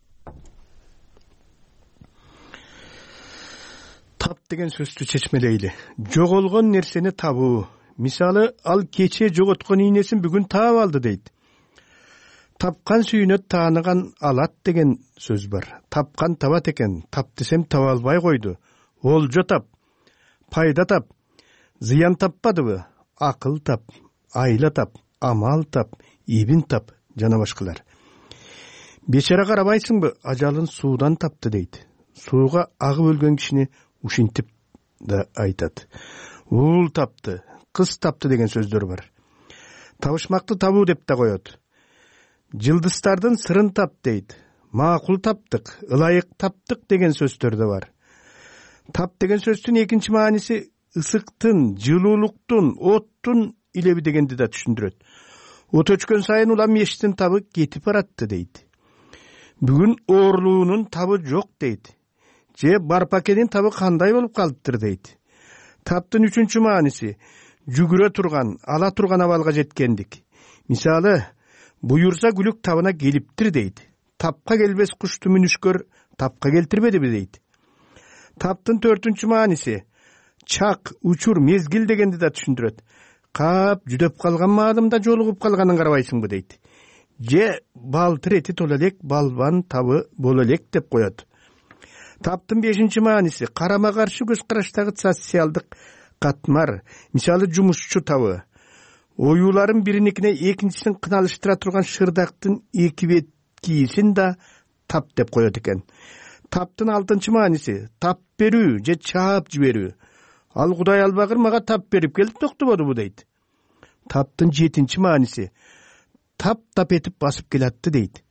Тап деген сөздү чечмелейли. Жоголгон нерсени табуу. Мисалы, ал кече жоготкон ийнесин бүгүн таап алды дейт. Тапкан сүйүнө тааныган алат деген сөз бар. Тапкан табат экен, тап десем таба албай койду. Олжо тап, пайда тап, зыян таппадыбы? Акыл тап, айла тап, амал тап, ибин тап, жана башкалар. Бечара карабайсыңбы, ажалын суудан тапты дейт. Сууга агып өлгөн кишини ушинтип да айтат. Уул тапты, кыз тапты деген сөздөр бар. Табышмакты табуу деп да коет. Жылдыстардын сырын тап дейт. Макул таптык, ылайык таптык деген сөздөр да бар. Тап деген сөздүн экинчи мааниси ысыктын, жылуулуктун, оттун илеби дегенди да түшүндүрөт. От өчкөн сайын улам мештин табы кетип баратты дейт. Бүгүн оорлуунун табы жок дейт. Же бар пакетин табы кандай болуп калыптыр дейт. Таптын үчүнчү мааниси жүгүрө турган, ала турган абалга жеткендик. Мисалы, буюрса күлүк табына келиптир дейт. Тапка келбес кушту мүнүшкөр тапка келтирбедиби дейт. Таптын төртүнчү мааниси чак, учур, мезгил дегенди да түшүндүрөт. Кап жүдөп калган маалымда жолугуп калганын карабайсыңбы дейт. Же балтыр эти тола элек, балбан табы боло элек деп коет. Таптын бешинчи мааниси карама каршы көз караштагы социалдык катмар. Мисалы, жумушчу табы. Оюларын бириникине экинчисин кыналыштыра турган шырдактын эки бет кийисин да тап деп коет экен. Таптын алтынчы мааниси тап берүү же чаап жиберүү. Ал Кудай албагыр мага тап берип келип токтободубу дейт. Таптын жетинчи мааниси тап тап этип басып келатты дейт.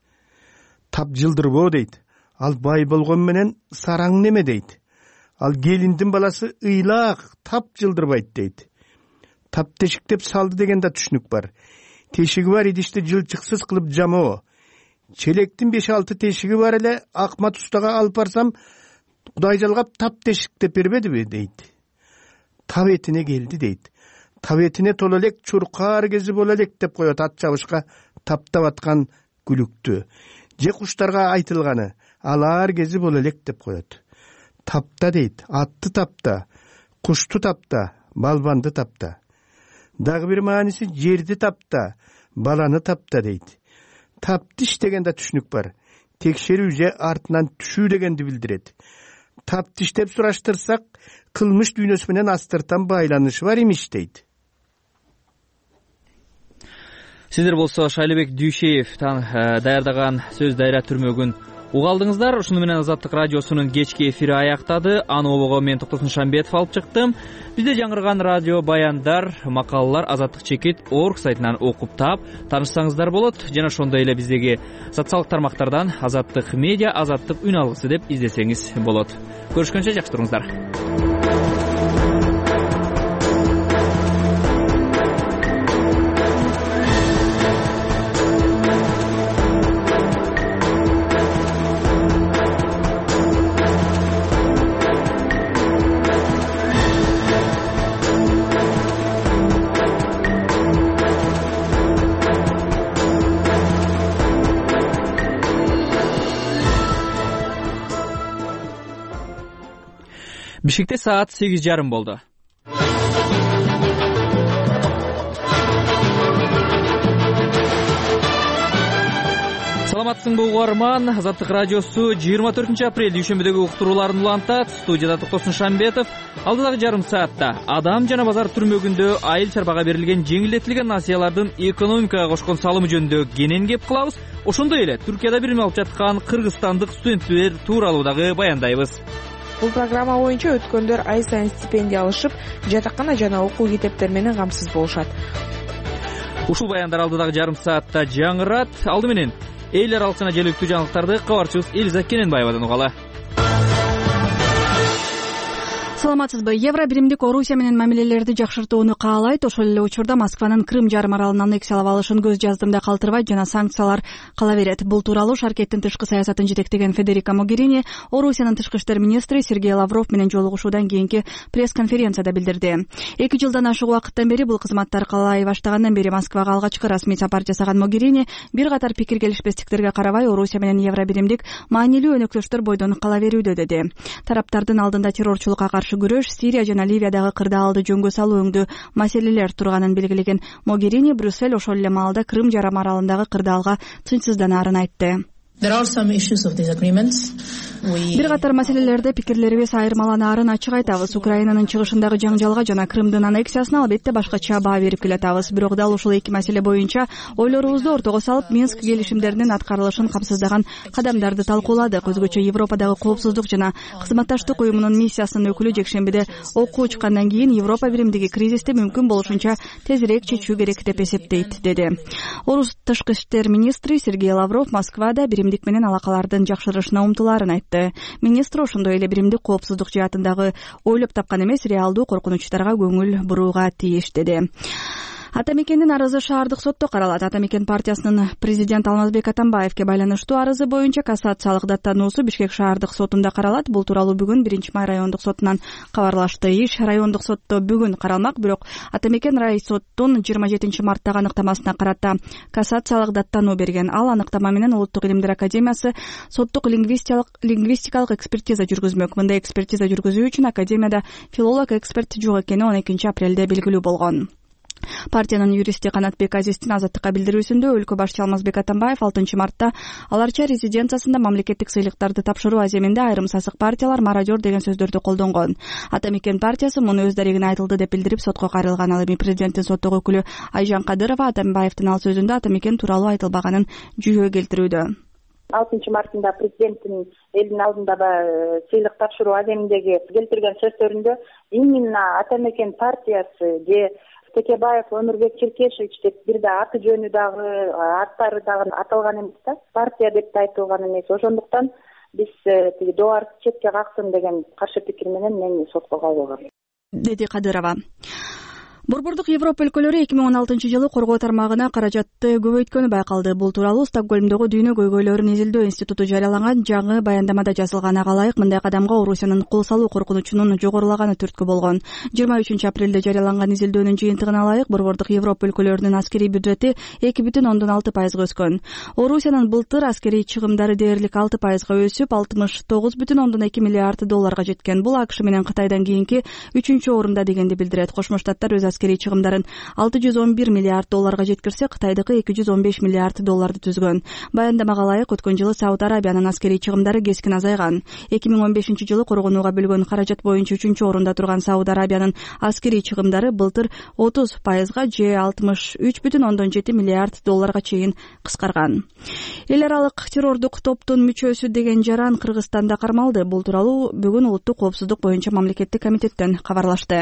Тап жылдырбоо дейт. Ал бай болгон менен сараң неме дейт. Ал келиндин баласы ыйлаак, тап жылдырбайт дейт. Тап тешиктеп салды деген да түшүнүк бар. Тешиги бар идишти жылчыксыз кылып жамоо. Челектин беш алты тешиги бар эле, Акмат устага алып барсам, Кудай жалгап тап тешиктеп бербедиби дейт. Тап этине келди дейт. Тап этине тола элек чуркаар кези боло элек деп коет ат чабышка таптап аткан күлүктү. Же куштарга айтылганы алаар кези боло элек деп коет. Тапта дейт, атты тапта, кушту тапта, балбанды тапта. Дагы бир мааниси жерди тапта, баланы тапта дейт. Таптыш деген да түшүнүк бар. Текшерүү же артынан түшүү дегенди билдирет. Таптыш деп сураштырсак, кылмыш дүйнөсү менен астыртан байланышы бар имиш дейт. Сиздер болсо Шайлыбек Дүйшеев даярдаган сөз дайра түрмөгүн угалдыңыздар. Ушуну менен Азаттык радиосунун кечки эфири аяктады. Аны обого мен Токтосун Шамбетов алып чыктым. Бизде жаңырган радио баяндар, макалалар азаттык чекит орг сайтынан окуп таап таанышсаңыздар болот. Жана ошондой эле биздеги социалдык тармактардан Азаттык медиа, Азаттык үн алгысы деп издесеңиз болот. Көрүшкөнчө жакшы туруңуздар. Бишкекте саат сегиз жарым болду. Саламатсыңбы угарман, Азаттык радиосу жыйырма төртүнчү апрель дүйшөмбүдөгү уктурууларын улантат. Студияда Токтосун Шамбетов. Алдыдагы жарым саатта Адам жана базар түрмөгүндө айыл чарбага берилген жеңилдетилген насыялардын экономикага кошкон салымы жөнүндө кенен кеп кылабыз. Ошондой эле Түркияда билим алып жаткан кыргызстандык студенттер тууралуу дагы баяндайбыз. Бул программа боюнча өткөндөр ай сайын стипендия алышып, жатакана жана окуу китептер менен камсыз болушат. Ушул баяндар алдыдагы жарым саатта жаңырат. Алды менен эл аралык жана жергиликтүү жаңылыктарды кабарчыбыз Элиза Кененбаевадан угалы. Саламатсызбы. Евро биримдик Орусия менен мамилелерди жакшыртууну каалайт. Ошол эле учурда Москванын Крым жарым аралын аннексиялап алышын көз жаздымда калтырбайт жана санкциялар кала берет. Бул тууралуу Шаркеттин тышкы саясатын жетектеген Федерика Могерини Орусиянын тышкы иштер министри Сергей Лавров менен жолугушуудан кийинки пресс-конференцияда билдирди. Эки жылдан ашык убакыттан бери бул кызматтар калай баштагандан бери Москвага алгачкы расмий сапар жасаган Могерини бир катар пикир келишпестиктерге карабай Орусия менен евро биримдик маанилүү өнөктөштөр бойдон кала берүүдө деди. Тараптардын алдында террорчулукка каршы күрөш, Сирия жана Ливиядагы кырдаалды жөнгө салуу өңдүү маселелер турганын белгилеген Могерини Брюссель ошол эле маалда Крым жарым аралындагы кырдаалга тынчсызданаарын айтты. Бир катар маселелерде пикирлерибиз айырмаланаарын ачык айтабыз. Украинанын чыгышындагы жаңжалга жана Крымдын аннексиясына албетте башкача баа берип келатабыз. Бирок дал ушул эки маселе боюнча ойлорубузду ортого салып, Минск келишимдеринин аткарылышын камсыздаган кадамдарды талкууладык. Өзгөчө Европадагы коопсуздук жана кызматташтык уюмунун миссиясынын өкүлү жекшембиде окуу чыккандан кийин Европа биримдиги кризисти мүмкүн болушунча тезирээк чечүү керек деп эсептейт, деди. Орус тышкы иштер министри Сергей Лавров Москвада биримдик менен алакалардын жакшырышына умтулаарын айтты. Министр ошондой эле биримдик коопсуздук жаатындагы ойлоп тапкан эмес, реалдуу коркунучтарга көңүл бурууга тийиш, деди. Атамекендин арызы шаардык сотто каралат. Атамекен партиясынын президент Алмазбек Атамбаевке байланыштуу арызы боюнча кассациялык даттануусу Бишкек шаардык сотунда каралат. Бул тууралуу бүгүн биринчи май райондук сотунан кабарлашты. Иш райондук сотто бүгүн каралмак, бирок Атамекен рай соттун жыйырма жетинчи марттагы аныктамасына карата кассациялык даттануу берген. Ал аныктама менен Улуттук илимдер академиясы соттук лингвистикалык экспертиза жүргүзмөк. Мындай экспертиза жүргүзүү үчүн академияда филолог эксперт жок экени он экинчи апрелде белгилүү болгон. Партиянын юристи Канатбек Азиздин Азаттыкка билдирүүсүндө өлкө башчы Алмазбек Атамбаев алтынчы мартта Аларча резиденциясында мамлекеттик сыйлыктарды тапшыруу аземинде айрым сасык партиялар мародер деген сөздөрдү колдонгон. Атамекен партиясы муну өз дарегине айтылды деп билдирип соттко кайрылган. Ал эми президенттин соттогу өкүлү Айжан Кадырова Атамбаевдин ал сөзүндө Атамекен тууралуу айтылбаганын жүйө келтирүүдө. алтынчы мартында президенттин элдин алдындагы сыйлык тапшыруу аземиндеги келтирген сөздөрүндө именно Атамекен партиясы же Текебаев Өмүрбек Черкешевич деп бир да аты жөнү дагы аттары дагы аталган эмес да, партия деп да айтылган эмес. Ошондуктан биз тиги доорду четке каксын деген каршы пикир менен мен сотко кайрылгам, деди Кадырова. Борбордук Европа өлкөлөрү эки миң он алтынчы жылы коргоо тармагына каражатты көбөйткөнү байкалды. Бул тууралуу Стокгольмдогу Дүйнө көйгөйлөрүн изилдөө институту жарыялаган жаңы баяндамада жазылган. Ага ылайык мындай кадамга Орусиянын кол салуу коркунучунун жогорулаганы түрткү болгон. жыйырма үчүнчү апрелде жарыяланган изилдөөнүн жыйынтыгына ылайык Борбордук Европа өлкөлөрүнүн аскерий бюджети эки бүтүн ондон алты пайызга өскөн. Орусиянын былтыр аскерий чыгымдары дээрлик алты пайызга өсүп, алтымыш тогуз бүтүн ондон эки миллиард долларга жеткен. Бул АКШ менен Кытайдан кийинки үчүнчү орунда дегенди билдирет. Кошмо Штаттар өз аскерий чыгымдарын алты жүз он бир миллиард долларга жеткирсе, Кытайдыкы эки жүз он беш миллиард долларды түзгөн. Баяндамага ылайык өткөн жылы Сауд Арабиянын аскерий чыгымдары кескин азайган. эки миң он бешинчи жылы коргонууга бөлгөн каражат боюнча үчүнчү орунда турган Сауд Арабиянын аскерий чыгымдары былтыр отуз пайызга же алтымыш үч бүтүн ондон жети миллиард долларга чейин кыскарган. Эл аралык террордук топтун мүчөсү деген жаран Кыргызстанда кармалды. Бул тууралуу бүгүн улуттук коопсуздук боюнча мамлекеттик комитеттен кабарлашты.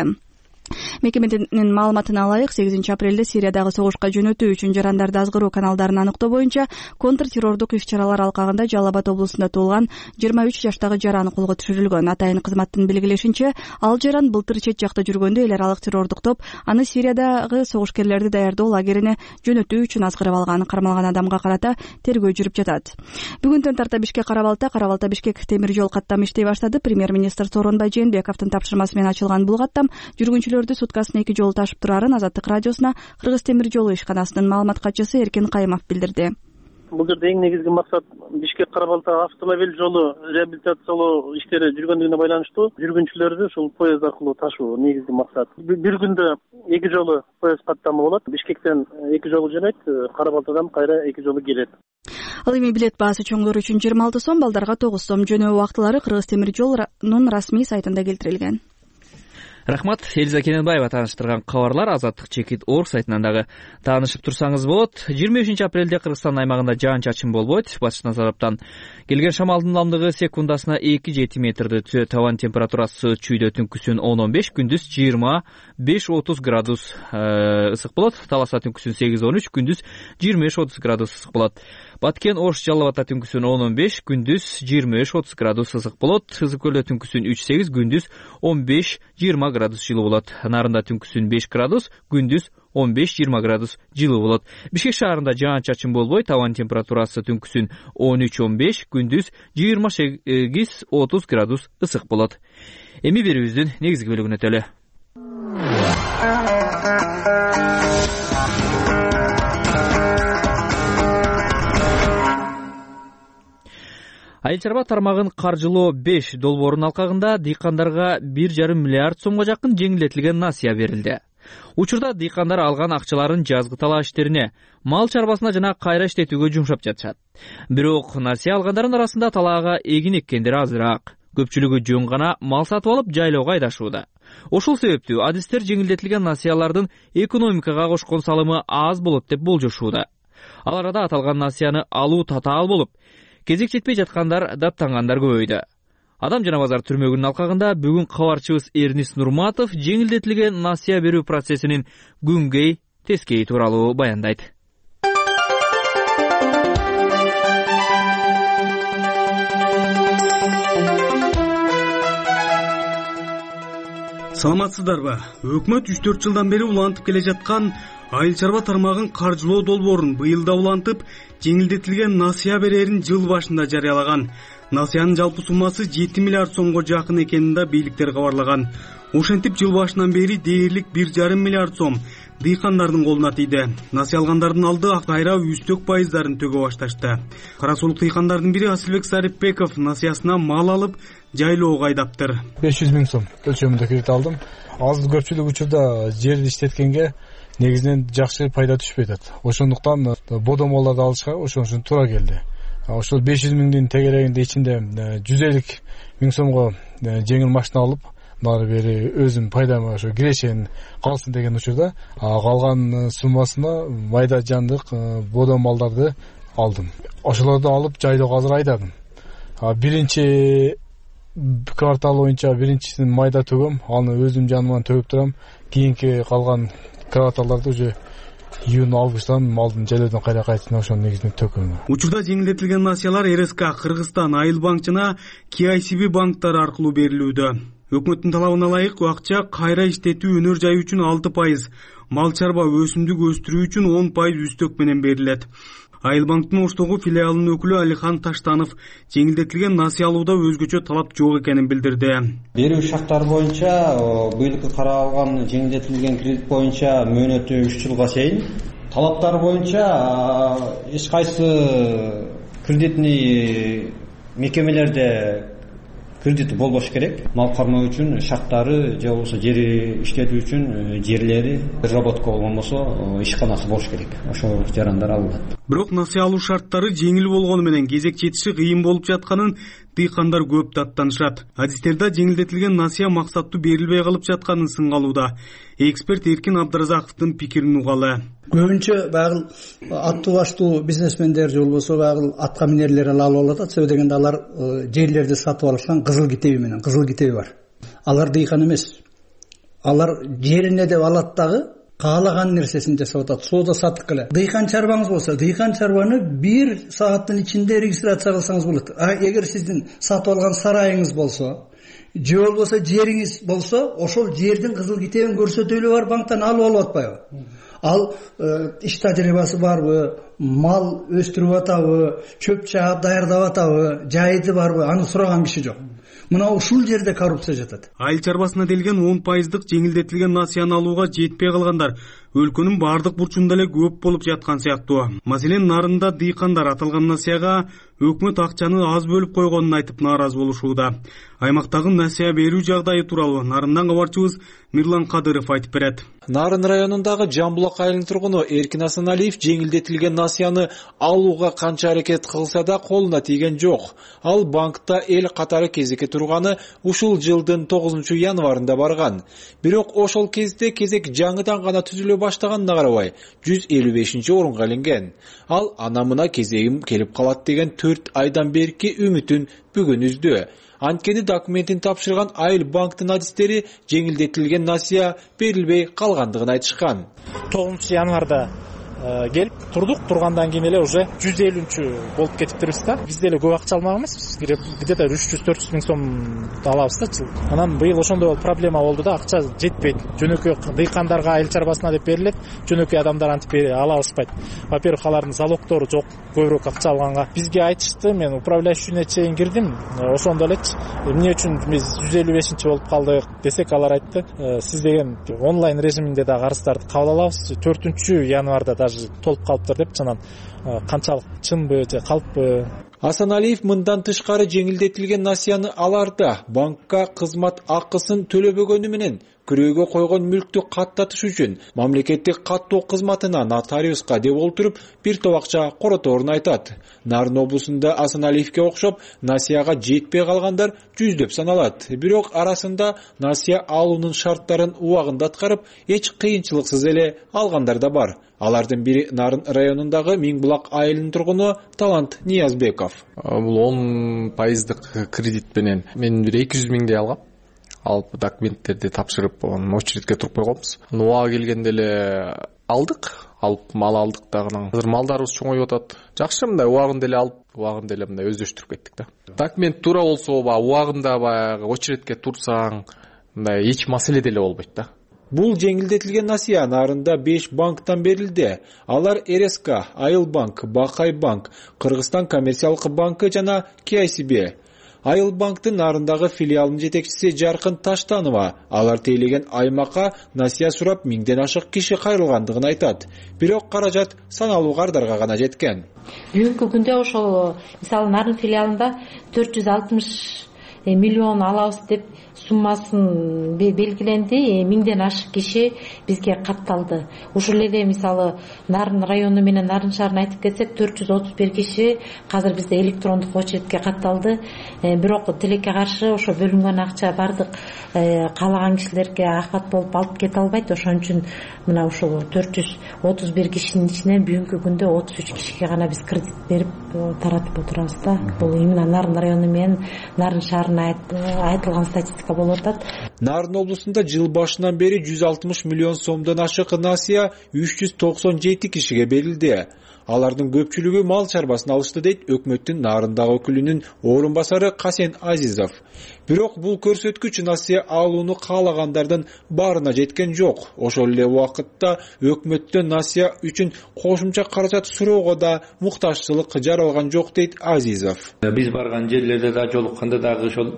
Мекеменин маалыматына ылайык сегизинчи апрелде Сириядагы согушка жөнөтүү үчүн жарандарды азгыруу каналдарын аныктоо боюнча контртеррордук иш-чаралар алкагында Жалал Абад облусунда туулган жыйырма үч жаштагы жаран колго түшүрүлгөн. Атайын кызматтын белгилешинче, ал жаран былтыр чет жакта жүргөндө эл аралык террордук топ аны Сириядагы согушкерлерди даярдоо лагерине жөнөтүү үчүн азгырып алган. Кармалган адамга карата тергөө жүрүп жатат. Бүгүндөн тарта Бишкек Карабалта, Карабалта Бишкек темир жол каттамы иштей баштады. Премьер-министр Сооронбай Жээнбековдун тапшырмасы менен ачылган бул каттам жүргүнчүлөрдү суткасына эки жолу ташып турарын Азаттык радиосуна Кыргыз темир жолу ишканасынын маалымат катчысы Эркин Кайымов билдирди. Бул жерде эң негизги максат Бишкек Кара Балта автомобиль жолу реабилитациялоо иштери жүргөндүгүнө байланыштуу жүргүнчүлөрдү ушул поезд аркылуу ташуу негизги максат. Бир күндө эки жолу поезд каттамы болот. Бишкектен эки жолу жөнөйт, Кара Балтадан кайра эки жолу келет. Ал эми билет баасы чоңдор үчүн жыйырма алты сом, балдарга тогуз сом. Жөнөө убактылары Кыргыз темир жолунун расмий сайтында келтирилген. Рахмат. Элиза Кененбаева тааныштырган кабарлар Азаттык Чекит орг сайтынан дагы таанышып турсаңыз болот. жыйырма бешинчи апрелде Кыргызстан аймагында жаан-чачын болбойт. Батыш Назаровдон келген шамалдын ылдамдыгы секундасына эки жети метрди түзөт. Табан температурасы чүйдө түнкүсүн он он беш, күндүз жыйырма беш отуз градус ысык болот. Таласа түнкүсүн сегиз он үч, күндүз жыйырма беш отуз градус ысык болот. Баткен Ош Жалал Абадта түнкүсүн он он беш, күндүз жыйырма беш отуз градус ысык болот. Ысык көлдө түнкүсүн үч сегиз, күндүз он беш жыйырма градус жылуу болот. Нарында түнкүсүн беш градус, күндүз он беш жыйырма градус жылуу болот. Бишкек шаарында жаан-чачын болбойт. Табан температурасы түнкүсүн он үч он беш, күндүз жыйырма сегиз отуз градус ысык болот. Эми берүүбүздүн негизги бөлүгүнө өтөлү. Айыл чарба тармагын каржылоо беш долбоорунун алкагында дыйкандарга бир жарым миллиард сомго жакын жеңилдетилген насыя берилди. Учурда дыйкандар алган акчаларын жазгы талаа иштерине, мал чарбасына жана кайра иштетүүгө жумшап жатышат. Бирок насыя алгандардын арасында талаага эгин эккендер азыраак. Көпчүлүгү жөн гана мал сатып алып жайлоого айдашууда. Ошол себептүү адистер жеңилдетилген насыялардын экономикага кошкон салымы аз болот деп болжошууда. Ал арада аталган насыяны алуу татаал болуп, кезек жетпей жаткандар даттангандар көбөйдү. Адам жана базар түрмөгүнүн алкагында бүгүн кабарчыбыз Эрнис Нурматов жеңилдетилген насыя берүү процессинин күнгөй тескейи тууралуу баяндайт. Саламатсыздарбы? Өкмөт үч төрт жылдан бери улантып келе жаткан айыл чарба тармагын каржылоо долбоорун быйыл да улантып, жеңилдетилген насыя берерин жыл башында жарыялаган. Насыянын жалпы суммасы жети миллиард сомго жакын экенин да бийликтер кабарлаган. Ошентип жыл башынан бери дээрлик бир жарым миллиард сом дыйкандардын колуна тийди. Насыя алгандардын алды кайра үстөк пайыздарын төгө башташты. Кара сулук дыйкандардын бири Асылбек Сарипбеков насыясына мал алып жайлоого айдаптыр. беш жүз миң сом өлчөмүндө кредит алдым. Азыр көпчүлүк учурда жерди иштеткенге негизинен жакшы пайда түшпөй атат. Ошондуктан бодомолорду алышка ошон үчүн туура келди. Ошол беш жүз миңдин тегерегинде ичинде жүз элүү миң сомго жеңил машина алып, нары бери өзүм пайдама ошо кирешен калсын деген учурда калган суммасына майда жандык бодомалдарды алдым. Ошолорду алып жайлоого азыр айдадым. Биринчи квартал боюнча биринчисин майда төгөм, аны өзүм жаныман төгүп турам. Кийинки калган кварталдарды уже июнь августтан малдын жайлоодон кайра кайтсын ошонун негизинде төгөм. Учурда жеңилдетилген насыялар эр эс ка Кыргызстан Айыл банк жана Ки Ай Си Би банктары аркылуу берилүүдө. Өкмөттүн талабына ылайык акча кайра иштетүү өнөр жай үчүн алты пайыз, мал чарба өсүмдүк өстүрүү үчүн он пайыз үстөк менен берилет. Айыл банктын Оштогу филиалынын өкүлү Алихан Таштанов жеңилдетилген насыя алууда өзгөчө талап жок экенин билдирди. Берүү шарттары боюнча быйылкы каралган жеңилдетилген кредит боюнча мөөнөтү үч жылга чейин. Талаптар боюнча эч кайсы кредитный мекемелерде кредит болбош керек. Мал кармоо үчүн шарттары же болбосо жери иштетүү үчүн жерлери разработка болгон болсо ишканасы болуш керек. Ошол жарандар алынат. Бирок насыя алуу шарттары жеңил болгону менен кезек жетиши кыйын болуп жатканын дыйкандар көп даттанышат. Адистерде жеңилдетилген насыя максаттуу берилбей калып жатканын сынгалууда. Эксперт Эркин Абдыразаковдун пикирин угалы. Көбүнчө багыл аттуу баштуу бизнесмендер же болбосо багыл атка минерлер алып алат. Себеби дегенде алар жерлерди сатып алышкан кызыл китеби менен, кызыл китеби бар. Алар дыйкан эмес. Алар жерине деп алат дагы каалаган нерсесин жасап атат. Соода сатык эле. Дыйкан чарбаңыз болсо, дыйкан чарбаны бир сааттын ичинде регистрация кылсаңыз болот. А эгер сиздин сатып алган сарайыңыз болсо, же болбосо жериңиз болсо, ошол жердин кызыл китебин көрсөтөлү бар банктан алып алып атпайбы? Ал иш тажрыйбасы барбы, мал өстүрүп атабы, чөп чаап даярдап атабы, жайды барбы, аны сураган киши жок. мына ушул жерде коррупция жатат. Айыл чарбасына делген он пайыздык жеңилдетилген насыяны алууга жетпей калгандар өлкөнүн бардык бурчунда эле көп болуп жаткан сыяктуу. Маселен, Нарында дыйкандар аталган насыяга өкмөт акчаны аз бөлүп койгонун айтып нааразы болушууда. Аймактагы насыя берүү жагдайы тууралуу Нарындан кабарчыбыз Мирлан Кадыров айтып берет. Нарын районундагы Жамбулак айылынын тургуну Эркин Асаналиев жеңилдетилген насыяны алууга канча аракет кылса да колуна тийген жок. Ал банкта эл катары кезекке турганы ушул жылдын тогузунчу январында барган. Бирок ошол кезде кезек жаңыдан гана түзүлө баштаганына карабай жүз элүү бешинчи орунга илинген. Ал анамына кезегим келип калат деген төрт айдан берки үмүтүн бүгүн үздү. Анткени документин тапшырган айыл банктын адистери жеңилдетилген насыя берилбей калгандыгын айтышкан. тогузунчу январда келип турдук, тургандан кийин эле уже жүз элүүнчү болуп кетиптирбиз да. Биз деле көп акча алмак эмеспиз. Где-то үч жүз төрт жүз миң сом алабыз да жыл. Анан быйыл ошондой проблема болду да, акча жетпейт. Жөнөкөй дыйкандарга айыл чарбасына деп берилет, жөнөкөй адамдар антип ала алышпайт. Во-первых, алардын залогдору жок, көбүрөөк акча алганга. Бизге айтышты, мен управляющийне чейин кирдим, ошондо элечи эмне үчүн биз жүз элүү бешинчи болуп калдык десек, алар айтты, сиз деген онлайн режиминде да арыздарды кабыл алабыз, төртүнчү январда даже толуп калыптыр деп, жанан канчалык чынбы же калппы. Асаналиев мындан тышкары жеңилдетилген насыяны аларда банкка кызмат акысын төлөбөгөнү менен күрөөгө койгон мүлктү каттатыш үчүн мамлекеттик каттоо кызматына нотариуска деп олтуруп бир топ акча короторун айтат. Нарын облусунда Асаналиевке окшоп насыяга жетпей калгандар жүздөп саналат. Бирок арасында насыя алуунун шарттарын убагында аткарып, эч кыйынчылыксыз эле алгандар да бар. Алардын бири Нарын районундагы Миңбулак айылынын тургуну Талант Ниязбеков. Бул он пайыздык кредит менен мен бир эки жүз миңдей алгам. Алып документтерди тапшырып, очередке туруп койгонбуз. Убагы келгенде эле алдык, алып мал алдык дагы. Азыр малдарыбыз чоңоюп атат. Жакшы, мындай убагында эле алып, убагында эле мындай өздөштүрүп кеттик да. Документ туура болсо, убагында баягы очередке турсаң, мындай эч маселе деле болбойт да. Бул жеңилдетилген насыя Нарында беш банктан берилди. Алар РСК, Айыл банк, Бакай банк, Кыргызстан коммерциялык банкы жана К I C B. Айыл банктын Нарындагы филиалынын жетекчиси Жаркын Таштанова алар тейлеген аймакка насыя сурап миңден ашык киши кайрылгандыгын айтат. Бирок каражат саналуу кардарга гана жеткен. Бүгүнкү күндө ошол мисалы Нарын филиалында төрт жүз алтымыш миллион алабыз деп суммасын белгиленди. Миңден ашык киши бизге катталды. Ушул эле мисалы Нарын району менен Нарын шаарына айтып кетсек, төрт жүз отуз бир киши азыр бизде электрондук очередке катталды. Бирок тилекке каршы ошо бөлүнгөн акча бардык каалаган кишилерге ахмат болуп алып кете албайт. Ошон үчүн мына ушул төрт жүз отуз бир кишинин ичинен бүгүнкү күндө отуз үч кишиге гана биз кредит берип таратып отурабыз да. Бул именно Нарын району менен Нарын шаарына айтылган статистика болуп атат. Нарын облусунда жыл башынан бери жүз алтымыш миллион сомдон ашык насыя үч жүз токсон жети кишиге берилди. Алардын көпчүлүгү мал чарбасын алышты дейт өкмөттүн Нарындагы өкүлүнүн орун басары Касен Азизов. Бирок бул көрсөткүч насыя алууну каалагандардын баарына жеткен жок. Ошол эле убакытта өкмөттөн насыя үчүн кошумча каражат суроого да муктажчылык жаралган жок дейт Азизов. Биз барган жерлерде да жолукканда дагы ошол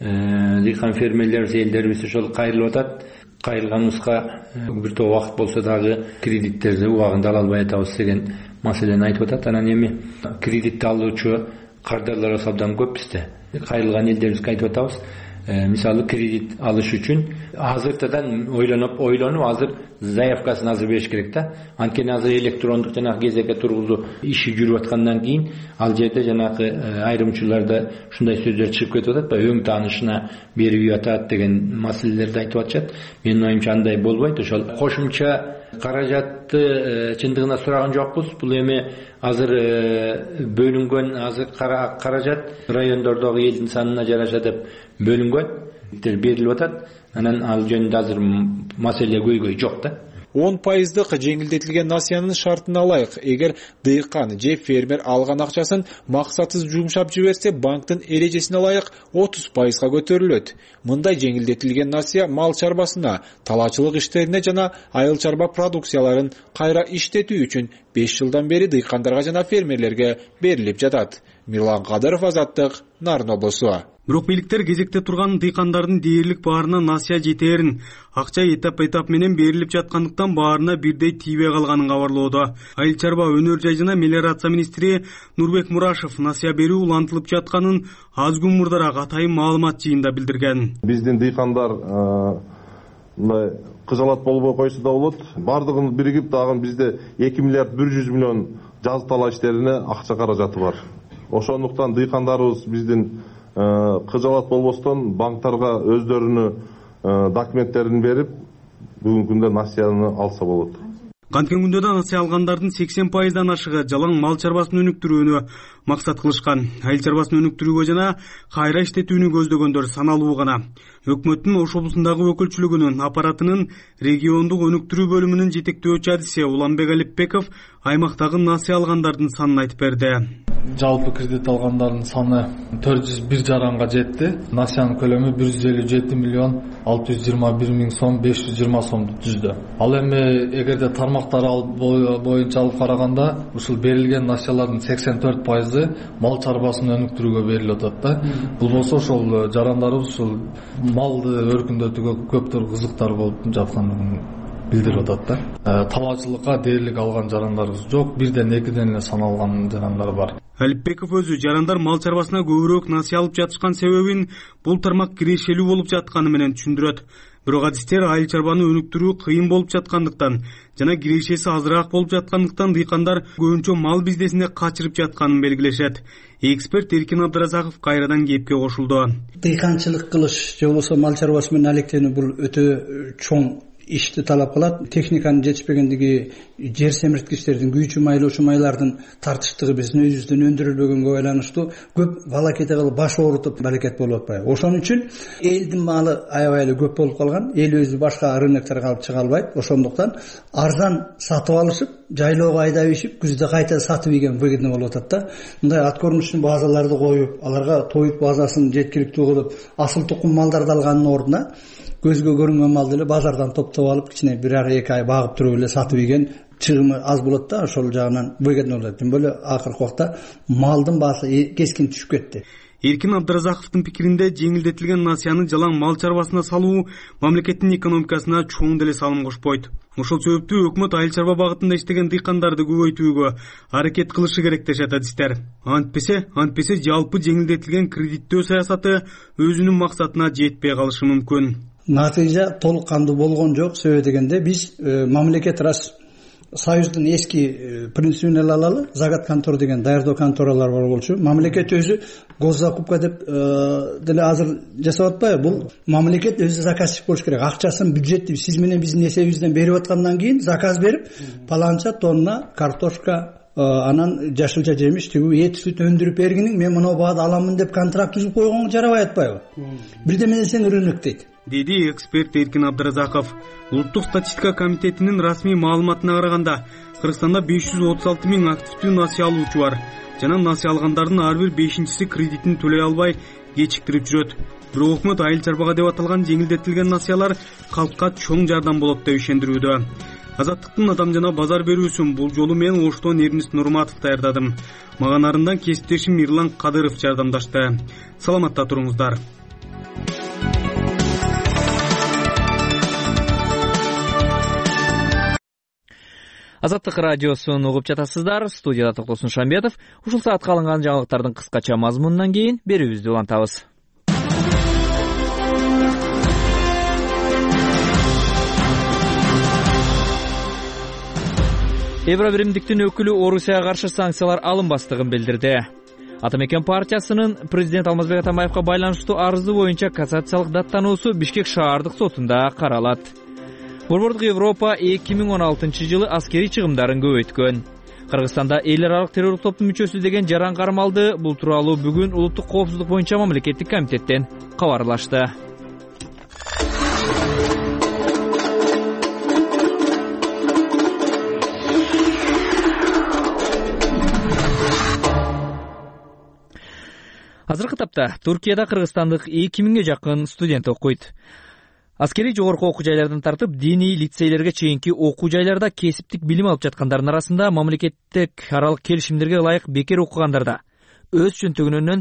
дыйкан фермерлер, элдерибиз ошол кайрылып атат. Кайрылганыбызга бир топ убакыт болсо дагы кредиттерди убагында ала албай атабыз деген маселени айтып атат. Анан эми кредитти алуучу кардарлар абдан көп бизде. Кайрылган элдерибизге айтып атабыз. Мисалы кредит алыш үчүн азыртадан ойлонуп, ойлонуп азыр заявкасын азыр бериш керек да. Анткени азыр электрондук жана кезекке тургузуу иши жүрүп аткандан кийин ал жерде жанагы айрымчыларда ушундай сөздөр чыгып кетип атат, өң таанышына берип атат деген маселелерди айтып атышат. Менин оюмча андай болбойт. Ошол кошумча каражатты чындыгына сураган жокпуз. Бул эми азыр бөлүнгөн азыр каражат райондордогу элдин санына жараша деп бөлүнгөн, берилип атат. Анан ал жөнүндө азыр маселе көйгөй жок да. он пайыздык жеңилдетилген насыянын шартын алайык. Эгер дыйкан же фермер алган акчасын максатсыз жумшап жиберсе, банктын эрежесине ылайык отуз пайызга көтөрүлөт. Мындай жеңилдетилген насыя мал чарбасына, талаачылык иштерине жана айыл чарба продукцияларын кайра иштетүү үчүн беш жылдан бери дыйкандарга жана фермерлерге берилип жатат. Мирлан Кадыров, Азаттык, Нарын облусу. Бирок бийликтер кезекте турган дыйкандардын дээрлик баарына насыя жетээрин, акча этап-этап менен берилип жаткандыктан баарына бирдей тийбей калганын кабарлоодо. Айыл чарба өнөр жай жана мелиорация министри Нурбек Мурашев насыя берүү улантылып жатканын аз күн мурдараак атайын маалымат жыйында билдирген. Биздин дыйкандар мындай кыжалат болбой койсо да болот. Бардыгын биригип дагы бизде эки миллиард бир жүз миллион жазы талаа иштерине акча каражаты бар. Ошондуктан дыйкандарыбыз биздин кыжалат болбостон банктарга өздөрүнүн документтерин берип, бүгүнкү күндө насыяны алса болот. Канткен күндө насыя алгандардын сексен пайыздан ашыгы жалаң мал чарбасын өнүктүрүүнү максат кылышкан. Айыл чарбасын өнүктүрүүгө жана кайра иштетүүнү көздөгөндөр саналуу гана. Өкмөттүн Ош облусундагы өкүлчүлүгүнүн аппаратынын региондук өнүктүрүү бөлүмүнүн жетектөөчү адиси Уланбек Алипбеков аймактагы насыя алгандардын санын айтып берди. Жалпы кредит алгандардын саны төрт жүз бир жаранга жетти. Насыянын көлөмү бир жүз элүү жети миллион алты жүз жыйырма бир миң сом беш жүз жыйырма сомду түздү. Ал эми эгерде тармактар боюнча алып караганда, ушул берилген насыялардын сексен төрт пайызы мал чарбасын өнүктүрүүгө берилип атат да. Бул болсо ошол жарандарыбыз ушул малды өркүндөтүүгө көптөр кызыктар болуп жатканын билдирип атат да. Талаачылыкка дээрлик алган жарандарыбыз жок, бирден экиден эле саналган жарандар бар. Алипбеков өзү жарандар мал чарбасына көбүрөөк насыя алып жатышкан себебин бул тармак кирешелүү болуп жатканы менен түшүндүрөт. Бирок адистер айыл чарбаны өнүктүрүү кыйын болуп жаткандыктан жана кирешеси азыраак болуп жаткандыктан дыйкандар көбүнчө мал биздесине качырып жатканын белгилешет. Эксперт Эркин Абдыразаков кайрадан кепке кошулду. Дыйканчылык кылыш же болбосо мал чарбасы менен алектенүү бул өтө чоң ишти талап кылат. Техниканын жетишпегендиги, жер семирткичтердин күйүүчү майлоочу майлардын тартыштыгы биздин өзүбүздөн өндүрүлбөгөнгө байланыштуу көп балакете кылып баш оорутуп балакет болуп атпайбы. Ошон үчүн элдин малы аябай эле көп болуп калган. Эл өзү башка рыноктарга алып чыга албайт. Ошондуктан арзан сатып алышып, жайлоого айдап ишип, күздө кайта сатып ийген выгодно болуп атат да. Мындай аткөрүнүчтүү базаларды коюп, аларга тоюк базасын жеткиликтүү кылып, асыл тукум малдарды алгандын ордуна көзгө көрүнгөн малды эле базардан топтоп алып, кичине бир ар эки ай багып туруп эле сатып ийген чыгымы аз болот да, ошол жагынан выгодно болот. Тим более акыркы убакта малдын баасы кескин түшүп кетти. Эркин Абдыразаковдун пикиринде жеңилдетилген насыяны жалаң мал чарбасына салуу мамлекеттин экономикасына чоң деле салым кошпойт. Ошол себептүү өкмөт айыл чарба багытында иштеген дыйкандарды көбөйтүүгө аракет кылышы керек дешет адистер. Антпесе, антпесе жалпы жеңилдетилген кредиттөө саясаты өзүнүн максатына жетпей калышы мүмкүн. Натыйжа толук кандуу болгон жок. Себеби дегенде биз мамлекет рас Союздун эски принцибин эле алалы. Загат контор деген даярдоо конторалар бар болчу. Мамлекет өзү госзакупка деп деле азыр жасап атпайбы? Бул мамлекет өзү заказчик болуш керек. Акчасын бюджетти сиз менен биздин эсебибизден берип аткандан кийин заказ берип, паланча тонна картошка, анан жашылча жемиш, тигүү эт сүт өндүрүп бергиниң мен мына баада аламын деп контракт түзүп койгонго жарабай атпайбы? Бирдеме десең рынок дейт. Деди эксперт Эркин Абдыразаков. Улуттук статистика комитетинин расмий маалыматына караганда, Кыргызстанда беш жүз отуз алты миң активдүү насыя алуучу бар. Жана насыя алгандардын ар бир бешинчиси кредитин төлөй албай кечиктирип жүрөт. Бирок өкмөт айыл чарбага деп аталган жеңилдетилген насыялар калкка чоң жардам болот деп ишендирүүдө. Азаттыктын адам жана базар берүүсүн бул жолу мен Оштон Эрнис Нурматов даярдадым. Мага нарындан кесиптешим Мирлан Кадыров жардамдашты. Саламатта туруңуздар. Азаттык радиосун угуп жатасыздар. Студияда Токтосун Шамбетов. Ушул саатка алынган жаңылыктардын кыскача мазмунунан кийин берүүбүздү улантабыз. Евробиримдиктин өкүлү Орусияга каршы санкциялар алынбастыгын билдирди. Атамекен партиясынын президент Алмазбек Атамбаевга байланыштуу арызы боюнча кассациялык даттануусу Бишкек шаардык сотунда каралат. Борбордук Европа эки миң он алтынчы жылы аскерий чыгымдарын көбөйткөн. Кыргызстанда эл аралык террорлук топтун мүчөсү деген жаран кармалды. Бул тууралуу бүгүн улуттук коопсуздук боюнча мамлекеттик комитеттен кабарлашты. Азыркы тапта Туркияда кыргызстандык эки миңге жакын студент окуйт. Аскерий жогорку окуу жайлардан тартып диний лицейлерге чейинки окуу жайларда кесиптик билим алып жаткандардын арасында мамлекеттик аралык келишимдерге ылайык бекер окугандар да өз чөнтөгүнөн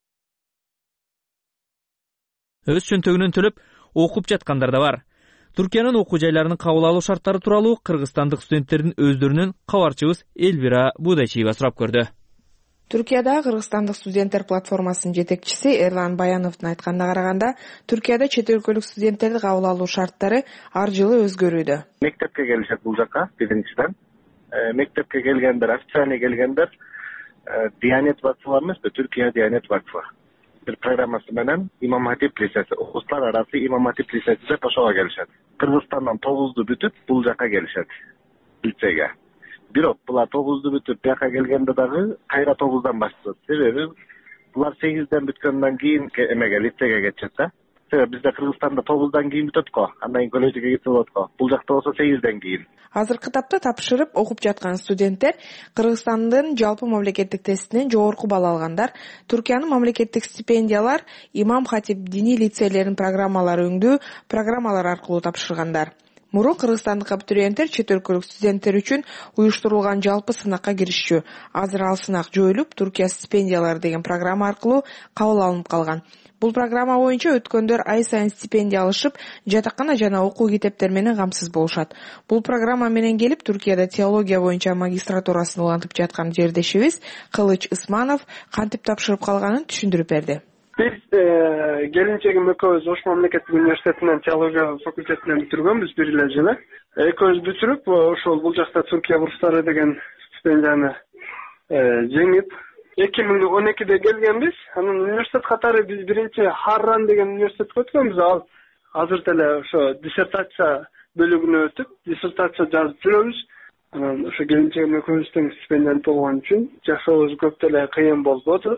өз чөнтөгүнөн төлөп окуп жаткандар да бар. Түркиянын окуу жайларынын кабыл алуу шарттары тууралуу кыргызстандык студенттердин өздөрүнөн кабарчыбыз Элвира Будайчиева сурап көрдү. Түркияда Кыргызстандык студенттер платформасынын жетекчиси Эрлан Баяновдун айтканына караганда, Түркияда чет өлкөлүк студенттерди кабыл алуу шарттары ар жылы өзгөрүүдө. Мектепке келишет бул жака биринчиден. Мектепке келгендер, официально келгендер Диянет вакфы эмеспи, Түркия Диянет вакфы. Бир программасы менен Имам Хатип лицеси, окуучулар арасы Имам Хатип лицеси деп ошого келишет. Кыргызстандан тогузду бүтүп бул жака келишет лицейге. Бирок булар тогузду бүтүп бияка келгенде дагы кайра тогуздан башташат. Себеби булар сегизден бүткөндөн кийин эмеге лицейге кетишет да. Себеби бизде Кыргызстанда тогуздан кийин бүтөт го, андан кийин коллежге кетсе болот го. Бул жакта болсо сегизден кийин. Азыркы тапта тапшырып окуп жаткан студенттер Кыргызстандын жалпы мамлекеттик тестинен жогорку балл алгандар, Түркиянын мамлекеттик стипендиялар, Имам Хатип диний лицейлеринин программалары өңдүү программалар аркылуу тапшыргандар. Мурун кыргызстандык абитуриенттер чет өлкөлүк студенттер үчүн уюштурулган жалпы сынакка киришчү. Азыр ал сынак жоюлуп, Түркия стипендиялары деген программа аркылуу кабыл алынып калган. Бул программа боюнча өткөндөр ай сайын стипендия алышып, жатакана жана окуу китептер менен камсыз болушат. Бул программа менен келип, Түркияда теология боюнча магистратурасын улантып жаткан жердешибиз Кылыч Ысманов кантип тапшырып калганын түшүндүрүп берди. Биз келинчегим экөөбүз Ош мамлекеттик университетинен теология факультетинен бүтүргөнбүз бир эле жылы. Экөөбүз бүтүрүп, ошол бул жакта Түркия бурстары деген стипендияны жеңип, эки миң он экиде келгенбиз. Анан университет катары биз биринчи Харран деген университетке өткөнбүз. Ал азыр деле ошо диссертация бөлүгүнө өтүп, диссертация жазып жүрөбүз. Анан ошо келинчегим экөөбүздүн стипендияны болгон үчүн жашообуз көп деле кыйын болбоду.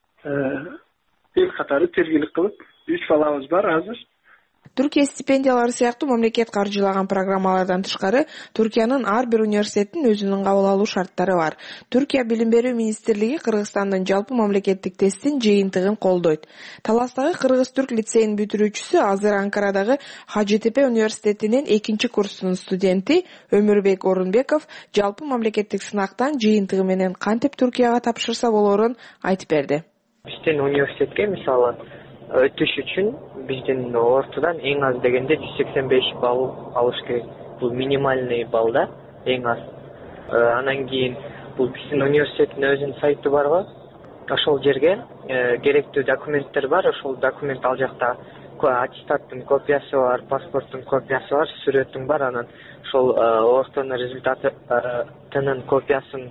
Эл катары тергилик кылып, үч балабыз бар азыр. Түркия стипендиялары сыяктуу мамлекет каржылаган программалардан тышкары, Түркиянын ар бир университеттин өзүнүн кабыл алуу шарттары бар. Түркия билим берүү министрлиги Кыргызстандын жалпы мамлекеттик тесттин жыйынтыгын колдойт. Таластагы Кыргыз-Түрк лицейин бүтүрүүчүсү азыр Анкарадагы Хажитепе университетинин экинчи курсунун студенти Өмүрбек Орунбеков жалпы мамлекеттик сынактан жыйынтыгы менен кантип Түркияга тапшырса болорун айтып берди. Биздин университетке мисалы өтүш үчүн биздин ортодон эң аз дегенде жүз сексен беш балл алыш керек. Бул минимальный балл да, эң аз. Анан кийин бул биздин университеттин өзүнүн сайты бар го. Ошол жерге керектүү документтер бар, ошол документ ал жакта аттестаттын копиясы бар, паспорттун копиясы бар, сүрөтүң бар, анан ошол ортонун результатынын копиясын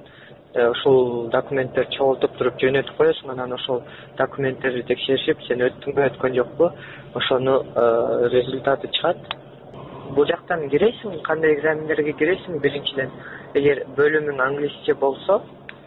ошол документтерди чогултуп туруп жөнөтүп коесуң, анан ошол документтерди текшеришип, сен өттүңбү, өткөн жокпу, ошону результаты чыгат. Бул жактан киресиң, кандай экзамендерге киресиң? Биринчиден, эгер бөлүмүң англисче болсо,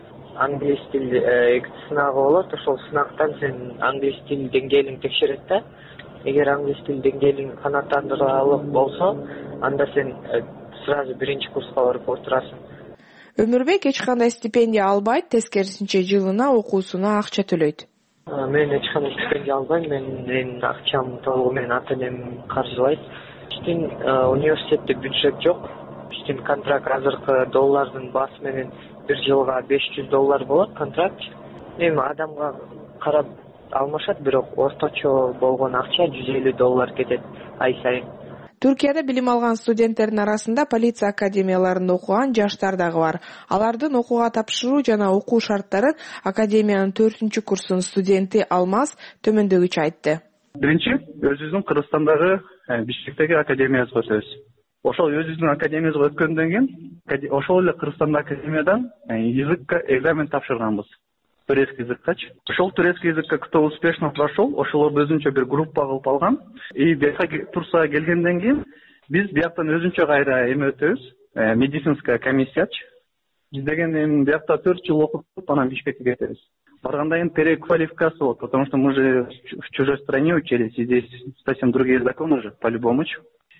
англис тил сынагы болот, ошол сынактан сен англис тил деңгээлиң текшерет да. Эгер англис тил деңгээлиң канааттандырылып болсо, анда сен сразу биринчи курска барып отурасың. Өмүрбек эч кандай стипендия албайт, тескерисинче жылына окуусуна акча төлөйт. Мен эч кандай стипендия албайм, менин акчам толугу менен ата-энем каржылайт. Биздин университетте бюджет жок. Биздин контракт азыркы доллардын баасы менен бир жылга беш жүз доллар болот контракт. Эми адамга карап алмашат, бирок орточо болгон акча жүз элүү доллар кетет ай сайын. Түркияда билим алган студенттердин арасында полиция академияларында окуган жаштар дагы бар. Алардын окууга тапшыруу жана окуу шарттарын академиянын төртүнчү курсунун студенти Алмаз төмөндөгүчө айтты. Биринчи, өзүбүздүн Кыргызстандагы Бишкектеги академиябызга өтөбүз. Ошол өзүбүздүн академиябызга өткөндөн кийин, ошол эле Кыргызстандагы академиядан языкка экзамен тапшырганбыз. Турецкий языккачы. Ошол турецкий языкка кто успешно прошел, ошолорду өзүнчө бир группа кылып алган. И бияка Турцияга келгенден кийин биз бияктан өзүнчө кайра эме өтөбүз, медицинская комиссиячы. Биз деген эми биякта төрт жыл окуп, анан Бишкекке кетебиз. Баргандан кийин переквалификация болот, потому что мы же в чужой стране учились, и здесь совсем другие законы же, по-любому.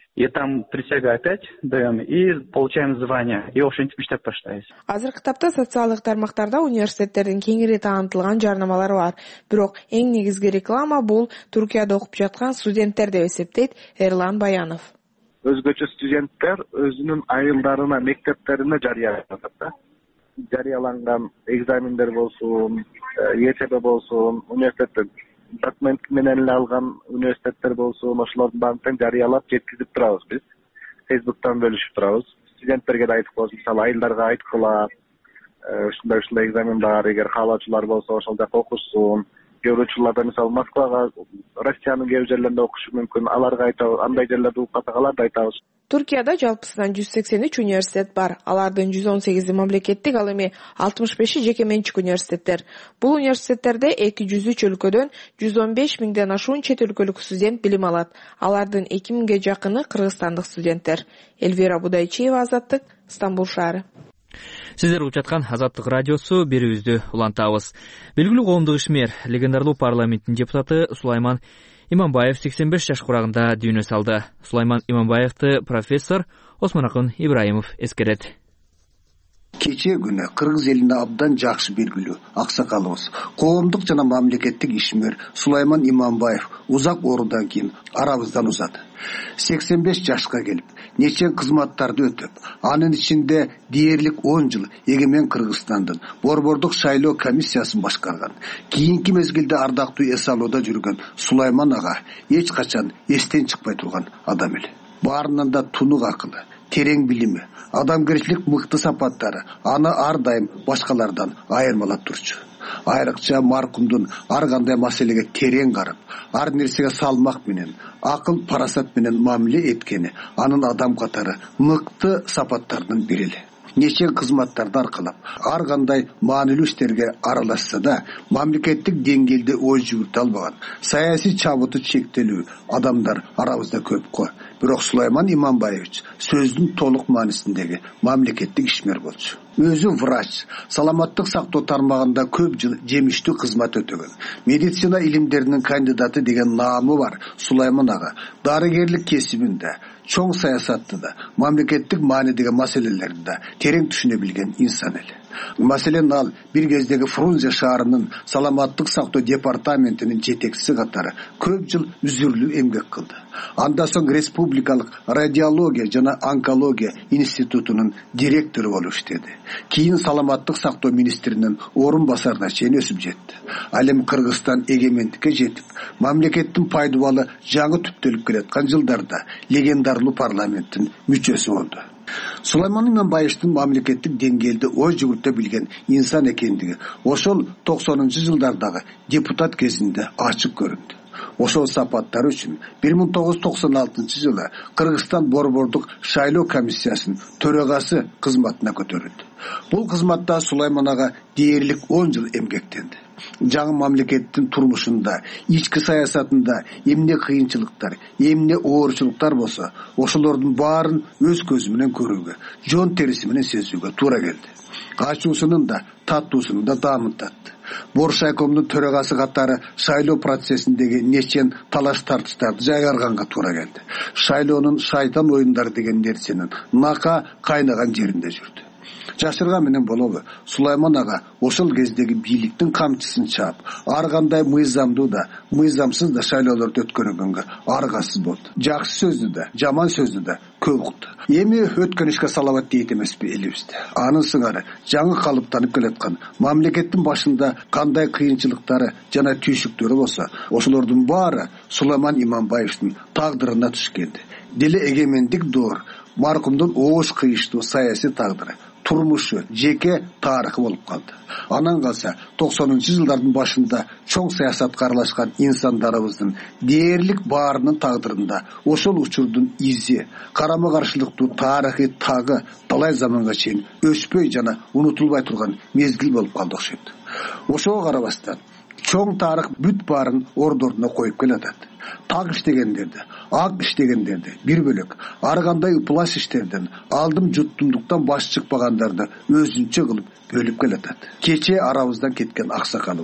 и там присяга опять даем, и получаем звание, и ошентип иштеп баштайбыз. Азыркы тапта социалдык тармактарда университеттердин кеңири таанытылган жарнамалары бар. Бирок эң негизги реклама бул Түркияда окуп жаткан студенттер деп эсептейт Эрлан Баянов. Өзгөчө студенттер өзүнүн айылдарына, мектептерине жарыяланат да. Жарыяланган экзамендер болсун, Е Ч Б болсун, университеттен документ менен эле алган университеттер болсун, ошолордун баарын тең жарыялап жеткизип турабыз биз. Фейсбуктан бөлүшүп турабыз. Студенттерге да айтып коебуз, мисалы айылдарга айткыла, ушундай ушундай экзамен бар, эгер каалоочулар болсо ошол жака окушсун. Кээ бир учурларда мисалы Москвага, Россиянын кээ бир жерлеринде окушу мүмкүн, аларга айтабыз, андай жерлерде угуп калсак аларды айтабыз. Туркияда жалпысынан жүз сексен үч университет бар. Алардын жүз он сегизи мамлекеттик, ал эми алтымыш беши жеке менчик университеттер. Бул университеттерде эки жүз үч өлкөдөн жүз он беш миңден ашуун чет өлкөлүк студент билим алат. Алардын эки миңге жакыны кыргызстандык студенттер. Эльвира Будайчиева, Азаттык, Стамбул шаары. Сиздер угуп жаткан Азаттык радиосу, берүүбүздү улантабыз. Белгилүү коомдук ишмер, легендарлуу парламенттин депутаты Сулайман Иманбаев сексен беш жаш курагында дүйнө салды. Сулайман Иманбаевди профессор Осмонакын Ибраимов эскерет. Кече күнү кыргыз элине абдан жакшы белгилүү аксакалыбыз, коомдук жана мамлекеттик ишмер Сулайман Иманбаев узак орундан кийин арабыздан узады. сексен беш жашка келип, нече кызматтарды өтөп, анын ичинде дээрлик он жыл эгемен Кыргызстандын борбордук шайлоо комиссиясын башкарган. Кийинки мезгилде ардактуу эс алууда жүргөн Сулайман ага эч качан эстен чыкпай турган адам эле. Баарынан да тунук акылы, терең билими, адамгерчилик мыкты сапаттары аны ар дайым башкалардан айырмалап турчу. Айрыкча маркумдун ар кандай маселеге терең карап, ар нерсеге салмак менен, акыл парасат менен мамиле эткени анын адам катары мыкты сапаттарынын бири эле. Нече кызматтарды аркалап, ар кандай маанилүү иштерге аралашса да, мамлекеттик деңгээлде ой жүгүртө албаган, саясий чабыты чектелүү адамдар арабызда көп го. Бирок Сулайман Иманбаевич сөздүн толук маанисиндеги мамлекеттик ишмер болчу. Өзү врач, саламаттык сактоо тармагында көп жыл жемиштүү кызмат өтөгөн. Медицина илимдеринин кандидаты деген наамы бар Сулайман ага дарыгерлик кесибинде, чоң саясатты да, мамлекеттик маанидеги маселелерди да терең түшүнө билген инсан эле. Маселен ал бир кездеги Фрунзе шаарынын саламаттык сактоо департаментинин жетекчиси катары көп жыл үзүрлүү эмгек кылды. Андан соң республикалык радиология жана онкология институтунун директору болуп иштеди. Кийин саламаттык сактоо министринин орун басарына чейин өсүп жетти. Ал эми Кыргызстан эгемендикке жетип, мамлекеттин пайдубалы жаңы түптөлүп келаткан жылдарда легендарлуу парламенттин мүчөсү болду. Сулайман Иманбаевдин мамлекеттик деңгээлде ой жүгүртө билген инсан экендиги ошол токсонунчу жылдардагы депутат кезинде ачык көрүндү. Ошол сапаттары үчүн бир миң тогуз жүз токсон алтынчы жылы Кыргызстан борбордук шайлоо комиссиясынын төрагасы кызматына көтөрүлдү. Бул кызматта Сулайман ага дээрлик он жыл эмгектенди. Жаңы мамлекеттин турмушунда, ички саясатында эмне кыйынчылыктар, эмне оорчулуктар болсо, ошолордун баарын өз көзү менен көрүүгө, жон териси менен сезүүгө туура келди. Ачуусунун да, таттуусунун да даамын татты. Боршайкомдун төрагасы катары шайлоо процессиндеги нечен талаш тартыштарды жайгарганга туура келди. Шайлоонун шайтан оюндары деген нерсенин нака кайнаган жеринде жүрдү. Жашырган менен болобу, Сулайман ага ошол кездеги бийликтин камчысын чаап, ар кандай мыйзамдуу да, мыйзамсыз да шайлоолорду өткөргөнгө аргасыз болду. Жакшы сөздү да, жаман сөздү да көп укту. Эми өткөн ишке салават дейт эмеспи элибизде. Анын сыңары жаңы калыптанып келаткан мамлекеттин башында кандай кыйынчылыктары жана түйшүктөрү болсо, ошолордун баары Сулайман Иманбаевдин тагдырына түшкенди. Деле эгемендик доор маркумдун оош кыйыштуу саясий тагдыры, турмушу, жеке тарыхы болуп калды. Анан калса токсонунчу жылдардын башында чоң саясатка аралашкан инсандарыбыздын дээрлик баарынын тагдырында ошол учурдун изи, карама каршылыктуу тарыхый тагы талай заманга чейин өчпөй жана унутулбай турган мезгил болуп калды окшойт. Ошого карабастан чоң тарых бүт баарын ордоруна коюп келатат. Так иштегендерди, ак иштегендерди бир бөлөк, ар кандай ыплас иштерден, алдым жуттумдуктан баш чыкпагандарды өзүнчө кылып бөлүп келатат. Кече арабыздан кеткен аксакалыбыз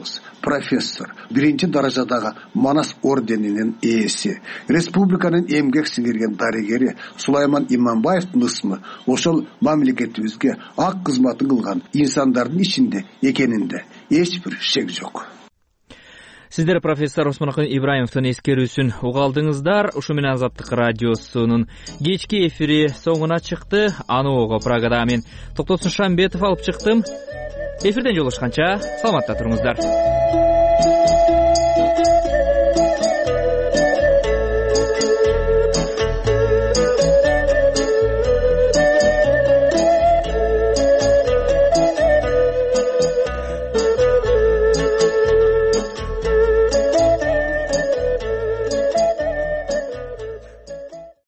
профессор, биринчи даражадагы Манас орденинин ээси, республиканын эмгек сиңирген дарыгери Сулайман Иманбаевдин ысмы ошол мамлекетибизге ак кызматын кылган инсандардын ичинде экенинде эч бир шек жок. Сиздер профессор Осмонакын Ибраимовдун эскерүүсүн угалдыңыздар. Ушу менен Азаттык радиосунун кечки эфири соңуна чыкты. Аны ого Прагада мен Токтосун Шамбетов алып чыктым. Эфирден жолугушканча саламатта туруңуздар.